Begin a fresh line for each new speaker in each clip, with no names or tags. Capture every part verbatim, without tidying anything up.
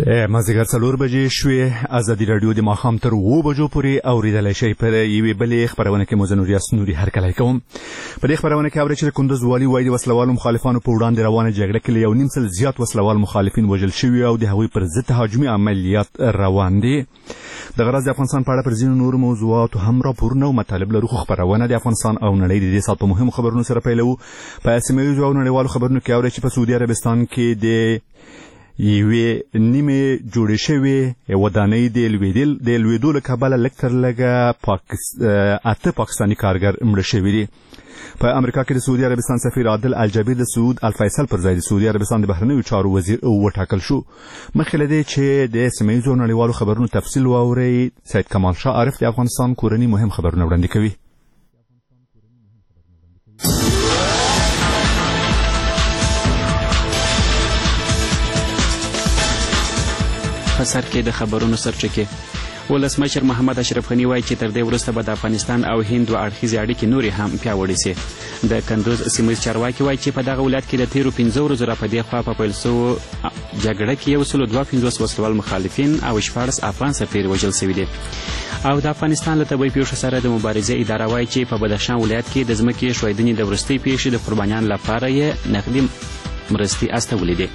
مازدیګر څلور بجې شوې. ازادي راډیو د ماښام تر اوو بجو پورې اورېدلی شئ. پر یوې بلې خپرونه کې مو زه نور یاس نوري هرکلی کوم. په دې خپرونه کې اورئ چې د کندوز والي وایي د وسلوالو مخالفانو په وړاندې روانه جګړه کې له یو نیم سل زیات وسلوال مخالفین وژل شوي او د هغوی پر ضد تهاجمي عملیات روان دي. د غرض د افغانستان په اړه پر ځینو نورو موضوعاتو هم راپورونه او مطالب لرو. خو خپرونه د افغانستان او نړۍ د دې ساعت په مهمو خبرونو سره پیلوو. په سیمه ییزو او نړیوالو خبرونو کې اورئ چې په سعودي عربستان کې د یوې نیمې جوړې شوې ودانۍ د لوېدل د لوېدو له کبله لږ تر لږه اته پاکستاني کارګر مړه شوي دي. په امریکا کې د سعودي عربستان سفیر عادل الجبیر د سعود الفیصل پر ځای د سعودي عربستان د بهرنیو چارو وزیر وټاکل شو. مخکې له دې چې د سیمه ییزو نړیوالو خبرونو تفصیل واورئ، سید کمال شاه عارف د افغانستان کورني مهم خبرونه وړاندې کوي.
په سر کې د خبرونو سرچکې. ولسمشر محمد اشرف غني وایي چې تر دې وروسته به د افغانستان او هند دوه اړخیزې اړیکې نورې هم پیاوړې سي. د کندوز سیمه چارواکي وایي چې په دغه ولایت کې د تیرو پنځو ورځو راپدې خوا په پیل سوو جګړه کې یو سل دوه پنځوس وسلوال مخالفین او شپاړس افغان سرتېري وژل سوي دي. او د افغانستان له طبیعي پیښو سره د مبارزې اداره وایي چې په بدخشان ولایت کې د ځمکې ښویدنې د وروستۍ پیښې د قربانیانو لپاره یې نقدي مرستې استولې دي.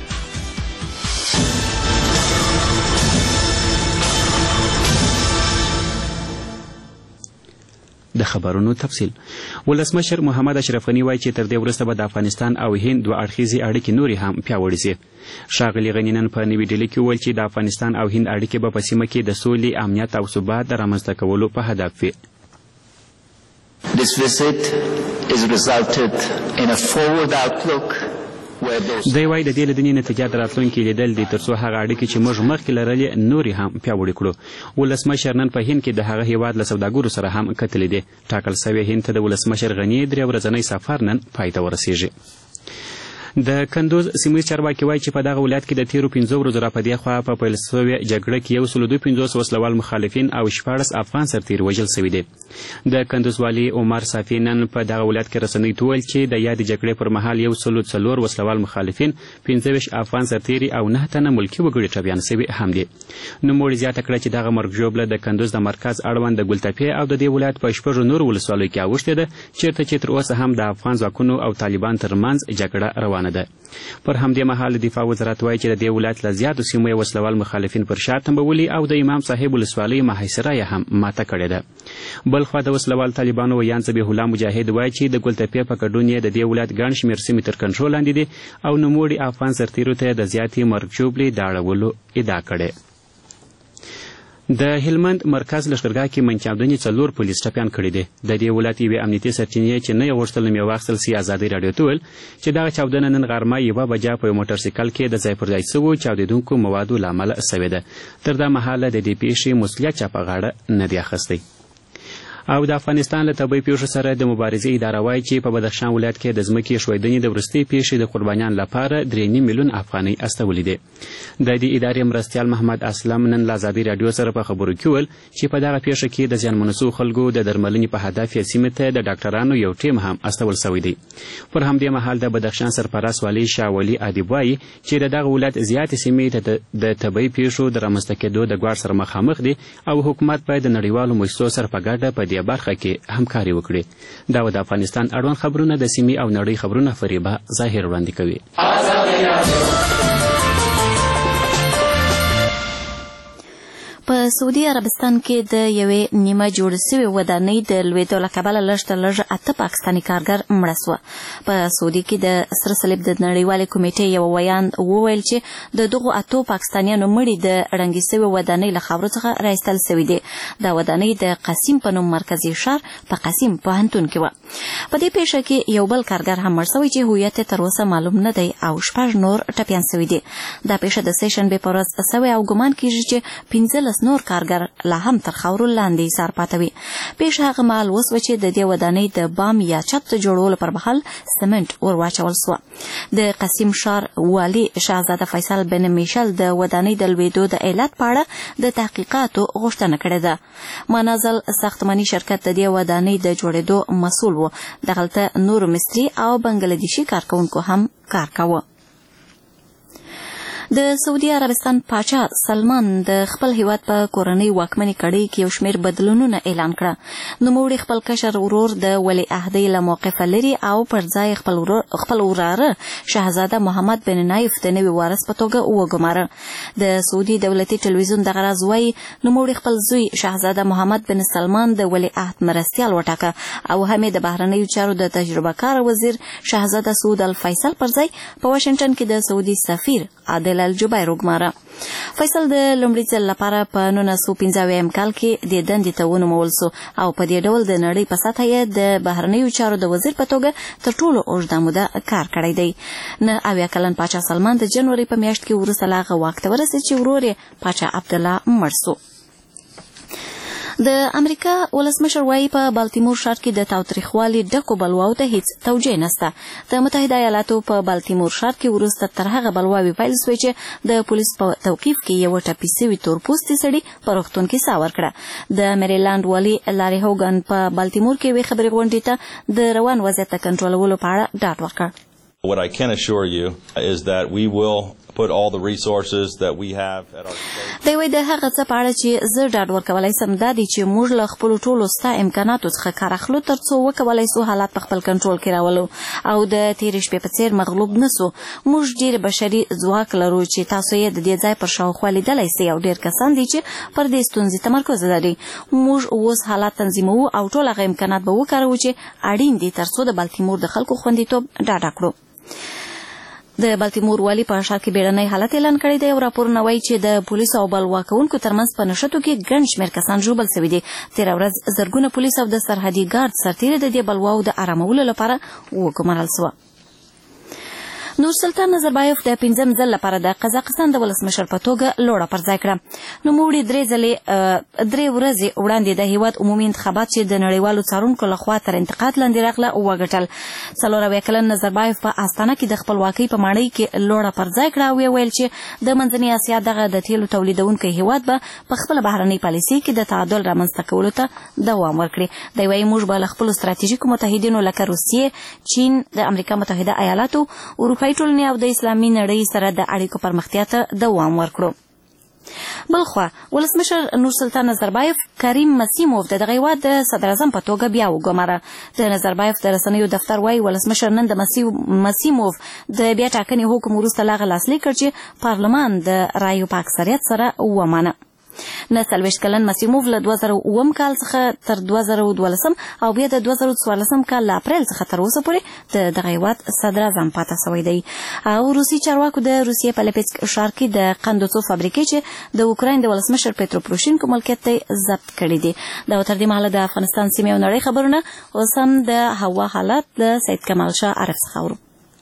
د خبرونو تفصیل. ولسمشر محمد اشرف غني وایي چې تر دې وروسته به د افغانستان او هند دوه اړخیزې اړیکې نورې هم پیاوړې سي. ښاغلي غني نن په نوي ډیلي کې وویل چې د افغانستان او هند اړیکې به په سیمه کې د سولې، امنیت او ثبات د رامنځته کولو په هدف وي.
This visit is resulted in a forward outlook.
دی وایي د دې لیدنې نتیجه د راتلونکي لیدل دي تر څو هغه اړیکې چې موږ مخکې لرلې نورې هم پیاوړې کړو. ولسمشر نن په هند کې د هغه هیواد له سوداګرو سره هم کتلې دي. ټاکل سوی هند ته د ولسمشر غني درې ورځنی سفر نن پای ته ورسیږي. د کندوز سیمه چارواکي وایي چې په دغه ولایت کې د تیرو پنځو ورځو راپدې خوا په پیل سوې جګړه کې یو سل دوه پنځوس وسلوال مخالفین او شپاړس افغان سرتېري وژل سوي دي. د کندوز والي عمر صافي نن په دغه ولایت کې رسنیو ته وویل چې د یادې جګړې پر مهال یو سل څلور وسلوال مخالفین، پنځه ویشت افغان سرتېري او نه تنه ملکي وګړي ټپیان سوي هم دي. نوموړي زیاته کړه چې دغه مرګ ژوبله د کندوز د مرکز اړوند د ګلتپې او د دې ولایت په شپږو نورو ولسوالیو کې اوښتې ده، چېرته چې تر اوسه هم د افغان ځواکونو او طالبان ترمنځ جګړه روانه ده. پر همدې مهال دفاع وزارت وایي چې د دې ولایت له زیاتو سیمو یې وسلوال مخالفین پر شا تنبولي او د امام صاحب ولسوالۍ محاصره یې هم ماته کړې ده. بل خوا د وسلوال طالبانو ویان ذبیح الله مجاهد وایي چې د ګلتپې په ګډون یې د دې ولایت ګڼ شمېر سیمې تر کنټرول لاندې دي او نوموړي افغان سرتېرو ته د زیاتې مرګ ژوبلې د اړولو ادعا کړې. د هلمند مرکز لښکرګاه کې منچاودنې څلور پولیس ټپیان کړي دي. د دې ولایت یوې امنیتي سرچینې چې نه یې غوښتل نوم یې واخیستل سي ازادۍ راډیو ته وویل چې دغه چاودنه نن غرمه یوه بجه په یو موټرسایکل کې د ځای پر ځای سوو چاودېدونکو موادو له امله سوې ده. تر دا مهاله د دې پیښې مسؤلیت چا په غاړه نه دی اخیستی. او د افغانستان له طبیعي پیښو سره د مبارزې اداره وایي چې په بدخشان ولایت کې د ځمکې ښویدنې د وروستۍ پیښې د قربانیانو لپاره درې نیم میلیون افغانۍ استولې دي. د دې ادارې مرستیال محمد اسلم نن له ازادۍ راډیو سره په خبرو کې وویل چې په دغه پیښه کې د زیانمنو سوو خلکو د درملنې په هدف یې سیمې ته د ډاکټرانو یو ټیم هم استول سوی دی. پر همدې مهال د بدخشان سرپرست والي شاه ولي ادیب وایي چې د دغه ولایت زیاتې سیمې د طبیعي پیښو د رامنځته کېدو د ګواښ سره مخامخ دي او حکومت باید د نړیوالو مؤسسو سره په ګډه په دې برخه کې همکاري وکړي. دا و د افغانستان اړوند خبرونه د سیمې او نړۍ خبرونه فریبه ظاهر وړاندې کوي.
په سعودي عربستان کې د یوې نیمه جوړ سوې ودانۍ د لوېدو له کبله لږ تر لږه اته پاکستاني کارګر مړه سوه. په سعودي کې د سره صلیب د نړیوالې کمیټې یو ویان وویل چې د دغو اتو پاکستانیانو مړي د ړنګې سوې ودانۍ له خاورو څخه راایستل سوي دي. دا ودانۍ د قسیم په نوم مرکزي ښار په قسیم پوهنتون کې وه. په دې پیښه کې یو بل کارګر هم مړ سوی چې هویت یې تر اوسه معلوم نه دی او شپږ نور ټپیان سوي دي. دا پیښه د سه شنبې په ورځ سوې او ګمان کېږي چې پنځلس نور کارګر لا هم تر خاورو لاندې سار پاتوي. پیښه هغه مهال وسوه چې د دې ودانۍ د بام یا چت جوړولو پر مهال سمنټ ور واچول سوه. د قسیم ښار والي شهزاده فیصل بن میشل د ودانۍ د لوېدو د علت په اړه د تحقیقاتو غوښتنه کړې ده. منازل ساختماني شرکت د دې ودانۍ د جوړېدو مسؤل و. دغلته نور مصري او بنګلادیشي کارکونکو هم کار کاوه. د سعودي عربستان پاچا سلمان د خپل هیواد په کورنۍ واکمنۍ کړۍ کې یو شمېر بدلونونه اعلان کړه. نوموړي خپل کشر ورور د ولیعهدۍ له موقفه لري او پر ځای خپل خپل وراره شهزاده محمد بن نایف د نوي وارث په توګه وګماره. د سعودي دولتي ټلویزیون دغه راز وایي نوموړي خپل زوی شهزاده محمد بن سلمان د ولیعهد مرستیال وټاکه او هم د بهرنیو چارو د تجربه کار وزیر شهزاده سعود الفیصل پر ځای په واشنګټن کې د سعودي سفیر عادل الجبیر وګماره. فیصل د لومړي ځل لپاره په نولس سوه پنځه اویایم کال کې د دندې ته ونومول سو او په دې ډول د نړۍ په سطحه یې د بهرنیو چارو د وزیر په توګه تر ټولو اوږده موده کار کړی دی. نه اویا کلن پاچا سلمان د جنوري په میاشت کې وروسته له هغه واک ته ورسېد چې ورور یې پاچا عبدالله مړ سو. د امریکا ولسمشر وایي په بالتیمور ښار کې د تاوتریخوالي ډکو بلواو ته هیڅ توجیه نشته. د متحده ایالاتو په بالتیمور ښار کې وروسته تر هغه بلواوې پیل سوې چې د پولیس په توقیف کې یو ټپي سوي تورپوستي سړي په روغتون کې ساه ورکړه. د میریلانډ والي لاري هوګن په بالتیمور کې یوې خبري غونډې ته د روان وضعیت د کنټرولولو په اړه ډاډ ورکړ.
What I can assure you is that we will put all the resources that we have at our disposal.
دوی وایي د هغه څه په اړه چې زه ډاډ ورکولی سم دا دی چې موږ له خپلو ټولو ستا امکاناتو څخه کار اخلو تر څو وکولی سو حالات په خپل کنټرول کې راولو او د تېرې شپې په څېر مغلوب نه سو. موږ ډېر بشري ځواک لرو چې تاسو یې د دې ځای پر شاوخوا لیدلی سئ او ډېر کسان دي چې پر دې ستونزې تمرکز لري. موږ اوس حالات تنظیموو او ټول هغه امکانات به وکاروو چې اړین دي تر څو د بالتیمور د خلکو خوندیتوب ډاډه کړو. د بالتیمور والي په ښار کې بیړنی حالت اعلان کړی دی او راپورونه وایي چې د پولیسو او بلوا کوونکو ترمنځ په نښتو کې ګڼ شمېر کسان ژوبل سوي دي. تېره ورځ زرګونه پولیس او د سرحدي ګارد سرتېري د دې بلواو د ارامولو لپاره وګمارل سوه. نورسلطان نظربایف د پنځم ځل لپاره د قزاقستان د ولسمشر په توګه لوړه پر ځای کړه. نوموړي درې ځلې درې ورځې وړاندې د هیواد عمومي انتخابات چې د نړیوالو څارونکو لخوا تر انتقاد لاندې راغله وګټل. څلور اویا کلن نظربایف په استانه کې د خپلواکۍ په ماڼۍ کې لوړه پر ځای کړه او ویل چې د منځنۍ اسیا دغه د تیلو تولیدونکی هیواد به په خپله بهرنۍ پالیسۍ کې د تعادل رامنځته کولو ته دوام ورکړي. دی وایي موږ به له خپلو ستراتیژیکو متحدینو لکه روسیې، چین، د امریکا متحده ایالاتو، اروپایي ټولنې او د اسلامي نړۍ سره د اړیکو پرمختیا ته دوام ورکړو. بلخوا ولسمشر نورسلطان نظربایف کریم مسیموف د دغه هیواد د صدراعظم په توګه بیا وګماره. د نظربایف د رسنیو دفتر وایي ولسمشر نن د مسیموف د بیا ټاکنې حکم وروسته له هغه لاسلیک کړ چې پارلمان د رایو په اکثریت سره ومانه. نه څلوېښت کلن مسیموف له دوه زره اووم کال څخه تر دوه زره دولسم او بیا د دوه زره څوارلسم کال له اپریل څخه تر اوسه پورې د دغه هیواد صدراعظم پاته سوی دی. او روسي چارواکو د روسیې په لیپسک ښار کې د قندو څو فابریکې چې د اوکراین د ولسمشر پیترو پروشینکو ملکیت ته ضبط کړي دي. دا تر دې مهاله د افغانستان سیمې او نړۍ خبرونه. اوس هم د هوا حالات د سید کمال شاه عارف څخه اورو.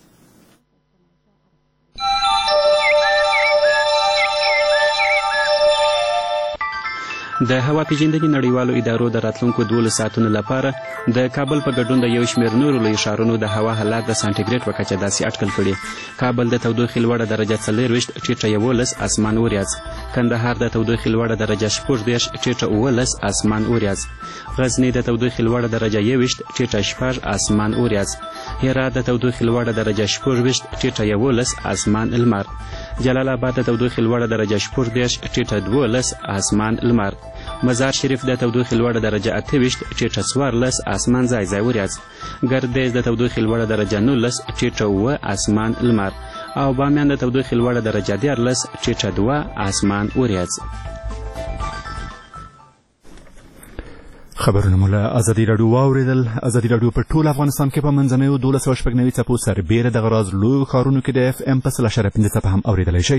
د هوا پیژندنې نړیوالو ادارو د راتلونکو دولس ساعتونو لپاره د کابل په ګډون د یو شمېر نورو لویو ښارونو د هوا حالات د سانټیګریډ په کچه داسې اټکل کړي. کابل د تودوخې لوړه درجه څلېرویشت ټیټه یولس اسمان وریځ، کندهار د تودوخې لوړه درجه شپږ دېرش ټیټه اوولس اسمان وریځ، غزني د تودوخې لوړه درجه یوویشت ټیټه شپږ اسمان وریځ، هرات د تودوخې لوړه درجه شپږویشت ټیټه یولس اسمان لمر، جلال آباد د تودوخې لوړه درجه شپږ دېرش ټیټه دولس اسمان لمر، مزار شریف د تودوخې لوړه درجه اته ویشت ټیټه څوارلس اسمان ځای ځای وریځ، ګردیز د تودوخې لوړه درجه نولس ټیټه اووه اسمان لمر او بامیان د تودوخې لوړه درجه دیارلس ټیټه دوه اسمان وریځ.
خبرونه مو له ازادي راډیو واورېدل. ازادي راډیو په ټول افغانستان کې په منځنیو دولس سوه شپږ نوي څپو سربیره دغه راز لویو ښارونو کې د اف ام په سل اشاریه پنځه څپه هم اورېدلی شئ.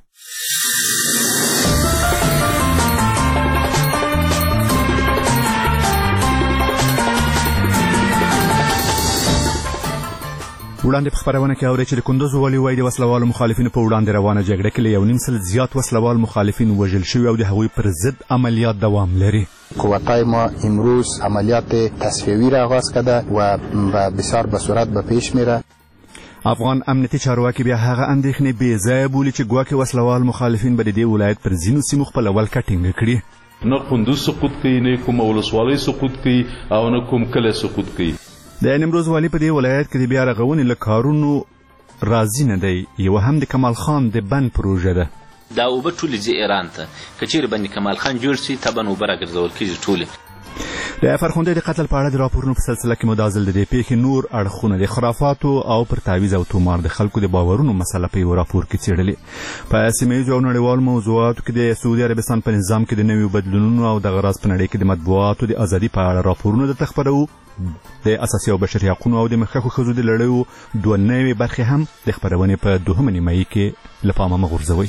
وړاندې په خپرونه کې اورئ چې د کندوز والي وایي د وسلوالو مخالفینو په وړاندې روانه جګړه کې له یو نیم سل زیات وسلوال مخالفین وژل شوي او د هغوی پر ضد عملیات دوام لري.
قوتای ما امروز عملیات تصفیوی را آغاز کرده و بسیار به صورت به پیش میره.
افغان امنیتي چارواکي بیا هغه اندېښنې بې ځایه بولي چې ګواکې وسلوال مخالفین به د دې ولایت پر ځینو سیمو خپله ولکه ټینګه کړي.
نه قندوز سقوط کوي، نه کومه ولسوالۍ سقوط کوي او نه کوم کلی سقوط کوي.
د نیمروز والي په دې ولایت کې د بیا رغونې له کارونو راضي نه دی. یو هم د کمال خان د بند پروژه ده.
دا اوبه ټولې ځي ایران ته، که چیرې بند کمال خان جوړ شي طبعا اوبه راګرځول کېږي ټولې.
د فرخنده د قتل په اړه د راپورونو په سلسله کې مو دا ځل د دې پیښې نور اړخونه د خرافاتو او پر تعویض او تومار د خلکو د باورونو مسله په یو راپور کې څېړلې. په سیمه ییزو او نړیوالو موضوعاتو کې د سعودي عربستان په نظام کې د نویو بدلونونو او دغه راز په نړۍ کې د مطبوعاتو د ازادي په اړه راپورونه درته خپروو. د اساسي او بشري حقوقو او د مخکښو ښځو د لړیو دوه نوې برخې هم د خپرونې په دوهمه نیمایي کې له پامه مه غورځوئ.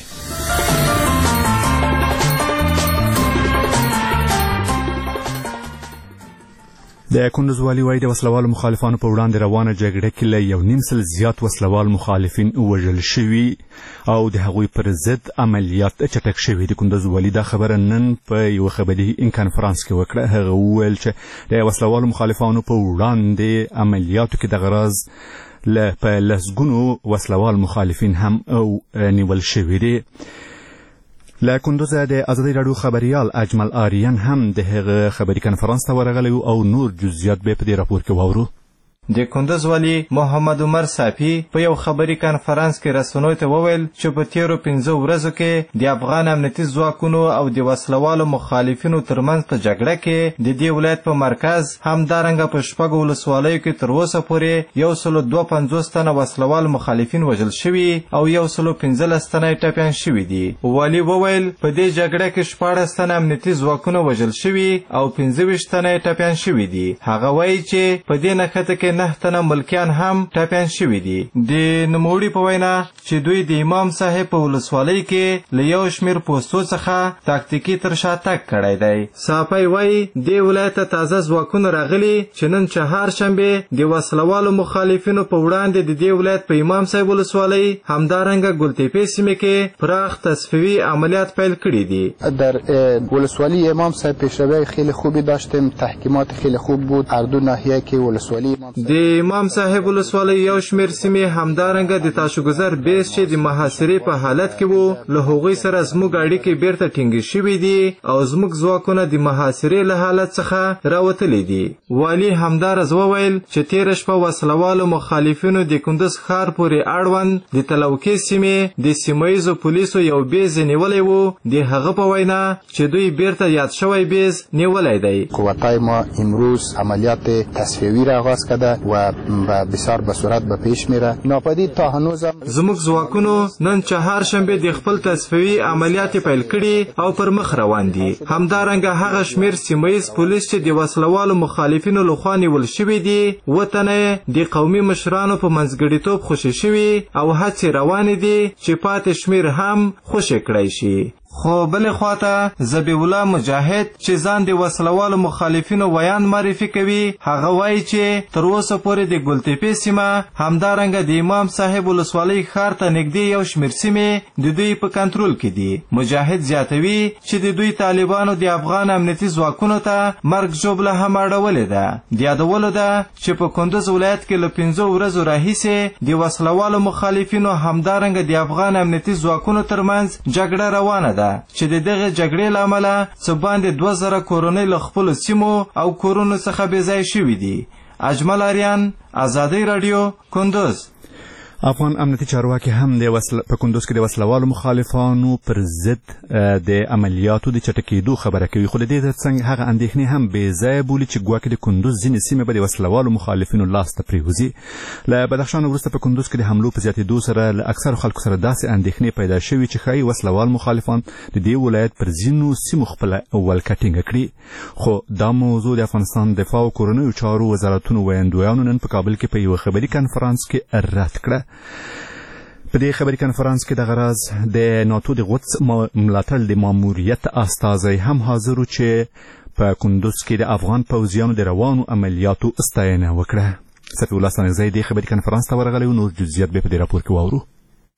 د کندوز والي وایي د وسلوالو مخالفانو په وړاندې روانه جګړه کې له یو نیم سل زیات وسلوال مخالفین وژل شوي او د هغوی پر ضد عملیات چټک شوي. د کندوز والي دا خبره نن په یو خبري کنفرانس کې وکړه. هغه وویل چې د وسلوالو مخالفانو په وړاندې عملیاتو کې دغه راز له په لسګونو وسلوال مخالفین هم او نیول شوي دي. له کندوزه د ازادي راډیو خبريال اجمل آریان هم د هغه خبري کنفرانس ته ورغلی او نور جزئیات به په دې راپور کې واورو.
د کندوز والی محمد عمر صافی په یو خبري کنفرانس کې رسنیو ته وویل چې په تیرو پنځه ورځو کې د افغان امنیتي ځواکونو او د وسلوالو مخالفینو ترمنځ په جګړه کې د دې ولایت په مرکز همدارنګه په شپږو ولسوالیو کې تر اوسه پورې یو سل دوه پنځوس تنه وسلوال مخالفین وژل شوي او یو سل پنځلس تنه ټپیان شوي دي. والی وویل په دې جګړه کې شپاړس تنه امنیتي ځواکونه وژل شوي او پنځه ویشت تنه ټپیان شوي دي. هغه وایي چې په دې نښته کې نه تنه ملکیان هم ټپیان شوي دي. د نوموړي په وینا چې دوی د امام صاحب په ولسوالۍ کې له یو شمېر پوستو څخه تاکتیکي تر شا تګ کړی دی. صافی وایي دې ولایت ته تازه ځواکونه راغلي چې نن چهارشنبې د وسلوالو مخالفینو په وړاندې د دې ولایت په امام صاحب ولسوالۍ همدارنګه ګلتیپې سیمې کې پراخ تصفیوي عملیات پیل کړي دي.
در ولسوالی امام صاحب پیشروی خیلی خوبی داشتیم، تحکیمات خیلی خوب بود. هر دو ناحیه کې ولسوالی امام
د امام صاحب ولسوالۍ یو شمېر سیمې همدارنګه د تاشوګذر بیس چې د محاصرې په حالت کې وو له هغوی سره زموږ اړیکې بیرته ټینګې شوي دي او زموږ ځواکونه د محاصرې له حالت څخه راوتلي دي. والي همدارز وویل چې تېره شپه وسلوالو مخالفینو د کندوز ښار پورې اړوند د تلوکې سیمې د سیمه ییزو پولیسو یو بیز نیولی وو. د هغه په وینا چې دوی بیرته یاد شوی بیز نیولی دی.
قوتای ما امروز عملیات تصفیوی را آغاز کرده و بسیار به صورت به پیش میره. ناپدید تا هنوز
زموږ ځواکونو نن چهارشنبې د خپل تصفیوي عملیات پیل کړي او پر مخ روان دي. همدارنګه هغه شمېر سیمه ییز پولیس چې د وسلوالو مخالفینو لخوا نیول شوي دي اووه تنه د قومي مشرانو په منځګړیتوب خوشي شوي او هڅې روانې دي چې پاتې شمېر هم خوشي کړی شي. خو بلې خواته ذبیح الله مجاهد چې ځان د وسلوالو مخالفینو ویان معرفي کوي هغه وایي چې تر اوسه پورې د ګلتیپې سیمه همدارنګه د امام صاحب ولسوالۍ ښار ته نږدې یو شمېر سیمې د دوی په کنټرول کې دي. مجاهد زیاتوي چې د دوی طالبانو د افغان امنیتي ځواکونو ته مرګ ژوبله هم اړولې ده. د یادولو ده چې په کندوز ولایت کې له پنځو ورځو راهیسې د وسلوالو مخالفینو همدارنګه د افغان امنیتي ځواکونو ترمنځ جګړه روانه ده چې د دغه جګړې له امله څه باندې دوه زره کورنۍ له خپلو سیمو او کورونو څخه بې ځایه شوي دي. اجمل آریان، ازادي راډیو، کندوز.
افغان امنیتي چارواکي هم د وسل په کندوز کې د وسلوالو مخالفانو پر ضد د عملیاتو د چټکېدو خبره کوي. خو د دې ترڅنګ هغه اندېښنې هم بې ځایه بولي چې ګواکې د کندوز ځینې سیمې به د وسلوالو مخالفینو لاس ته پرېوځي. له بدخشان وروسته په کندوز کې د حملو په زیاتېدو سره له اکثرو خلکو سره داسې اندېښنې پیدا شوي چې ښایي وسلوال مخالفان د دې ولایت پر ځینو سیمو خپله ولکه ټینګه کړي. خو دا موضوع د افغانستان دفاع او کورنیو چارو وزارتونو ویاندویانو نن په کابل کې په یوه خبري کنفرانس کې رد کړه. په دې خبري کنفرانس کې دغه راز د ناتو د قدس ملاتړ د ماموریت استازی هم حاضر و چې په کندوز کې د افغان پوځیانو د روانو عملیاتو ستاینه وکړه. صفي الله ستانکزی د خبري کنفرانس ته ورغلی و. نور جزئیات به په دې راپور کې واورو.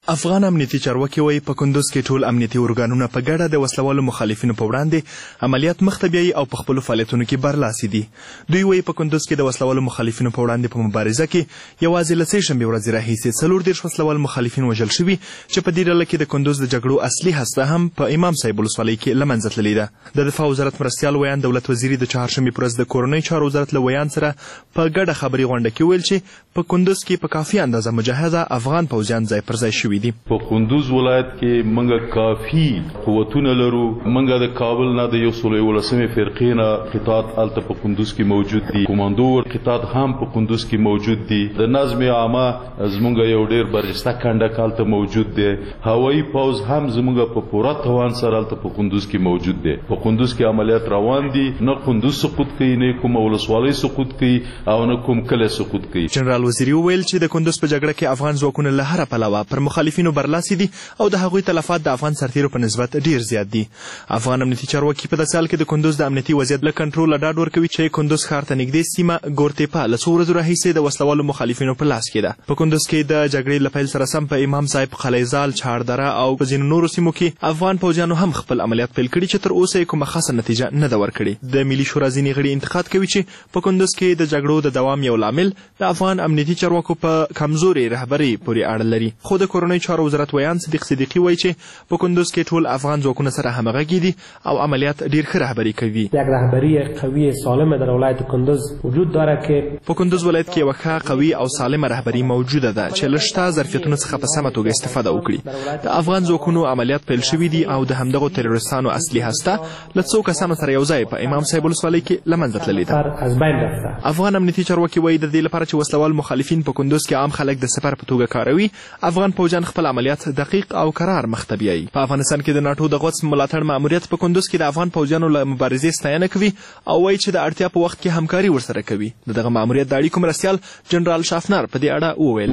افغان امنیتي چارواکي وایي په کندوز کې ټول امنیتي ارګانونه په ګډه د وسلوالو مخالفینو په وړاندې عملیات مخته بیایي او په خپلو فعالیتونو کې برلاسي دي. دوی وایي په کندوز کې د وسلوالو مخالفینو په وړاندې په مبارزه کې یوازې له سې شنبې ورځې راهیسې څلور دېرش وسلوال مخالفین وژل شوي چې په دې ډله کې د کندوز د جګړو اصلي هسته هم په امام صاحب ولسوالۍ کې له منځه تللې ده. د دفاع وزارت مرستیال ویان دولت وزیري د چهارشنبې په ورځ د کورنۍ چارو وزارت له ویان سره په ګډه خبري غونډه کې ویل چې په کندوز کې په کافي اندازه مجهزه افغان پوځیان ځای پر ځای شوي دي.
کندوز ولایت کې منګه کافي قوتونه لرو. منګه د کابل نه د یو سل یولسمې فرقې نه قطاعت هلته په کندوز کې موجود دي. کمانډو قطاعت هم په کندوز کې موجود دي. د نظم عامه زمونږ یو ډېر برجسته کنډک هلته موجود دی. هوایي پوځ هم زمونږ په پوره توان سره هلته په کندوز کې موجود دی. په کندوز کې عملیات روان دي. نه کندوز سقوط کوي، نه کوم ولسوالۍ سقوط کوي او نه کوم کلی سقوط کوي.
جنرال وزیري وویل چې د کندوز په جګړه کې افغان ځواکونه له هره پلوه پر مخالفینو برلاسي دي او د هغوی تلفات د افغان سرتیرو په نسبت ډیر زیات دي. افغان امنیتي چارواکي په داسې حال کې د کندوز د امنیتي وضعیت له کنټروله ډاډ ورکوي چې کندوز ښار ته نږدې سیمه ګورتیپا له څو ورځو راهیسې د وسلوالو مخالفینو په لاس کې ده. په کندوز کې د جګړې له پیل سره سم په امام صاحب، قلیزال، چهاردره او په ځینو نورو سیمو کې افغان پوځیانو هم خپل عملیات پیل کړي چې تر اوسه یې کومه خاصه نتیجه نه ده ورکړې. د ملي شورا ځینې غړي انتقاد کوي چې په کندوز کې د جګړو د دوام یو لامل د افغان امنیتي چارواکو په کمزوري رهبري پورې اړه لري. خو د کورنۍ چارو وزارت ویان صدیق صدیقي وایي چې په کندوز کې ټول افغان ځواکونه سره همغږي دي او عملیات ډیر ښه رهبري کوي.
یک رهبری قوی سالم در ولایت کندوز وجود داره که
په کندوز ولایت کې یوه ښه قوي او سالمه رهبري موجوده ده چې له شته ظرفیتونو څخه په سمه توګه استفاده وکړي. د افغان ځواکونو عملیات پیل شوي دي او د همدغو تروریستانو اصلي هسته له څو کسانو سره یو ځای په امام صاحب ولسوالۍ کې له منځه تللې
ده.
افغان امنیتي چارواکي وایي د دې لپاره چې وسلوال مخالفین په کندوز کې عام خلک د سپر په توګه کاروي، افغان پوځیان خپل عملیات دقیق او قرار مخته بیایي. په افغانستان کې د ناټو د غوڅ ملاتړ ماموریت په کندوز کې د افغان پوځیانو له مبارزې ستاینه کوي او وایي چې د اړتیا په وخت کې همکاري ورسره کوي. د دغه ماموریت د اړیکو مرستیال جنرال شافنر په دې اړه وویل: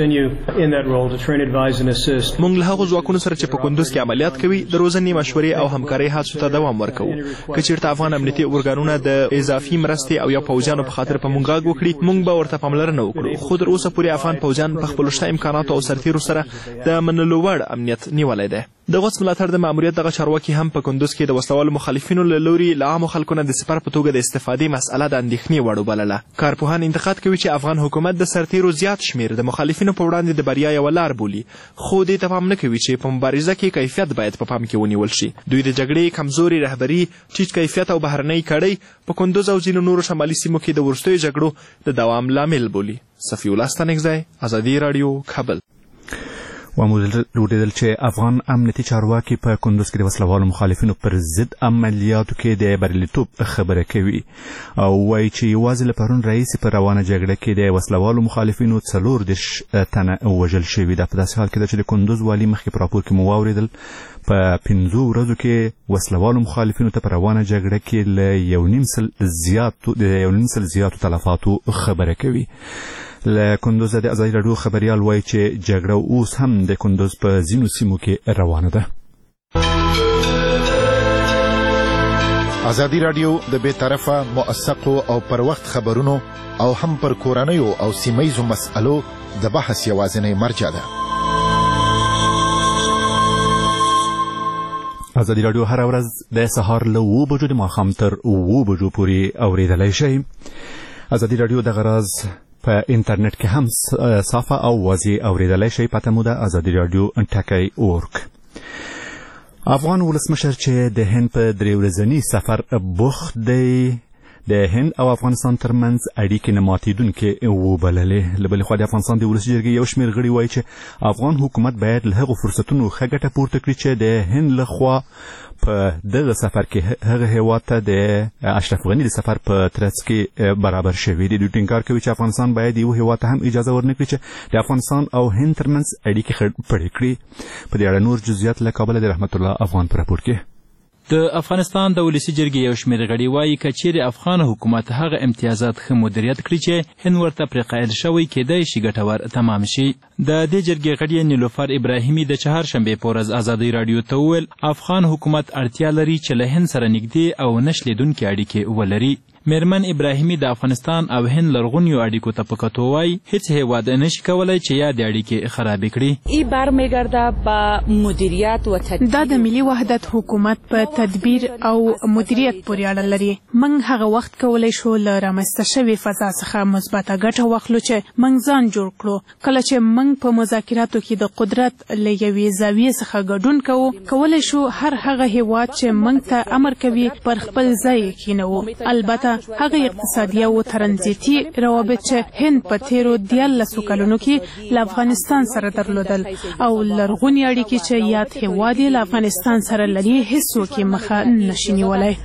موږ له هغو ځواکونو سره چې په کندوز کې عملیات کوي د روزنې، مشورې او همکارۍ هڅو ته دوام ورکوو. که چېرته افغان امنیتي ارګانونه د اضافي مرستې او یا پوځیانو په خاطر په موږ غږ وکړي، موږ به ورته پاملرنه وکړو. خو تر اوسه پورې افغان پوځیان په خپلو شته امکاناتو او سرتیرو سره د منلو وړ امنیت نیولی دی. د غوڅ ملاتړ د ماموریت دغه چارواکي هم په کندوز کې د وسلوالو مخالفینو له لوري له عامو خلکو نه د سپر په توګه د استفادې مسئله د اندېښنې وړ وبلله. کارپوهان انتقاد کوي چې افغان حکومت د سرتیرو زیات شمېر د مخالفینو په وړاندې د بریا یوه لار بولي، خو دې ته پام نه کوي چې په مبارزه کې کیفیت باید په پام کې ونیول شي. دوی د جګړې کمزوري رهبري، ټیټ کیفیت او بهرنۍ کړۍ په کندوز او ځینو نورو شمالي سیمو کې د وروستیو جګړو د دوام لامل بولي. صفي الله ستانکزی، ازادي راډیو، کابل.
وموجودل چې افغان امنیتي چارواکي په کندوز کې د وسلوالو مخالفینو پر ضد عملیاتو کې د بریالیتوب خبره کوي او وایي چې یوازې له پرون راهیسې په روانه جګړه کې د وسلوالو مخالفینو څلور دېرش تنه وژل شوي ده. په داسې حال کې ده چې د کندوز والي مخکې په راپور کې مو واورېدل په پنځو ورځو کې وسلوالو مخالفینو ته په روانه جګړه کې له یو نیم سل زیاتو د یو نیم سل زیاتو تلفاتو خبره کوي. له کندوز د ازادي راډیو خبریال وایي چې جګړه اوس هم د کندوز په ځینو سیمو کې روانه ده.
ازادي راډیو د بې طرفه، موثقو او پر وخت خبرونو او هم پر کورنیو او سیمهیزو مسألو د بحث یوازینۍ مرجع ده.
ازادي راډیو هره ورځ د سهار له اوه بجو د ماښام تر اوه بجو پورې اورېدلی شئ. ازادي راډیو دغه راز په انټرنیټ کې هم صافه او واضح اورېدلی شئ. پته مو ده ازادي راډیو ټکی اورګ. افغان ولسمشر چې د هند په درې ورځني سفر بوخت دی، د هند او افغانستان ترمنځ اړیکې نه ماتېدونکې وبللې. له بلې خوا د افغانستان د ولسي جرګې یو شمېر غړي وایي چې افغان حکومت باید له هغو فرصتونو ښه ګټه پورته کړي چې د هند له خوا په دغه سفر کې هغه هېواد ته د اشرف غني د سفر په ترڅ کې برابر شوي دي. دوی ټینګار کوي چې افغانستان باید یو هېواد ته هم اجازه ورنه کړي چې د افغانستان او هند ترمنځ اړیکې پرې کړي. په دې اړه نور جزئیات له کابله د رحمت الله افغان په راپور کې.
د افغانستان د ولسي جرګې یو شمېر غړي وایي که چیرې افغان حکومت هغه امتیازات ښه مدیریت کړي چې هند ورته پرې قایل شوی، کیدای شي ګټور تمام شي. د دې جرګې غړي نیلوفر ابراهیمي د چهارشنبې په ورځ ازادي راډیو ته وویل افغان حکومت اړتیا لري چې له هند سره نږدې او نه شلېدونکې اړیکې ولري. میرمن ابراهیمي د افغانستان او هند لرغونیو اړیکو ته په کتو وایي هیڅ هیواد نشي کولی چې یادې اړیکې خرابې کړي.
ای برمیگرده به مدیریت و تدبیر.
دا د ملي وحدت حکومت په تدبیر او مدیریت پورې اړه لري. موږ هغه وخت کولی شو له رامنځته شوې فضا څخه مثبته ګټه واخلو چې موږ ځان جوړ کړو. کله چې موږ په مذاکراتو کې د قدرت له یوې زاویې څخه ګډون کوو، کولی شو هر هغه هیواد چې موږ ته امر کوي پر خپل ځای کېنوو. البته هغه اقتصادي او ترانزیتي روابط چې هند په تیرو دیارلسو کلونو کې له افغانستان سره درلودل او لرغونې اړیکې چې یاد هیواد یې له افغانستان سره لري، هیڅوک یې مخه نشي نیولی.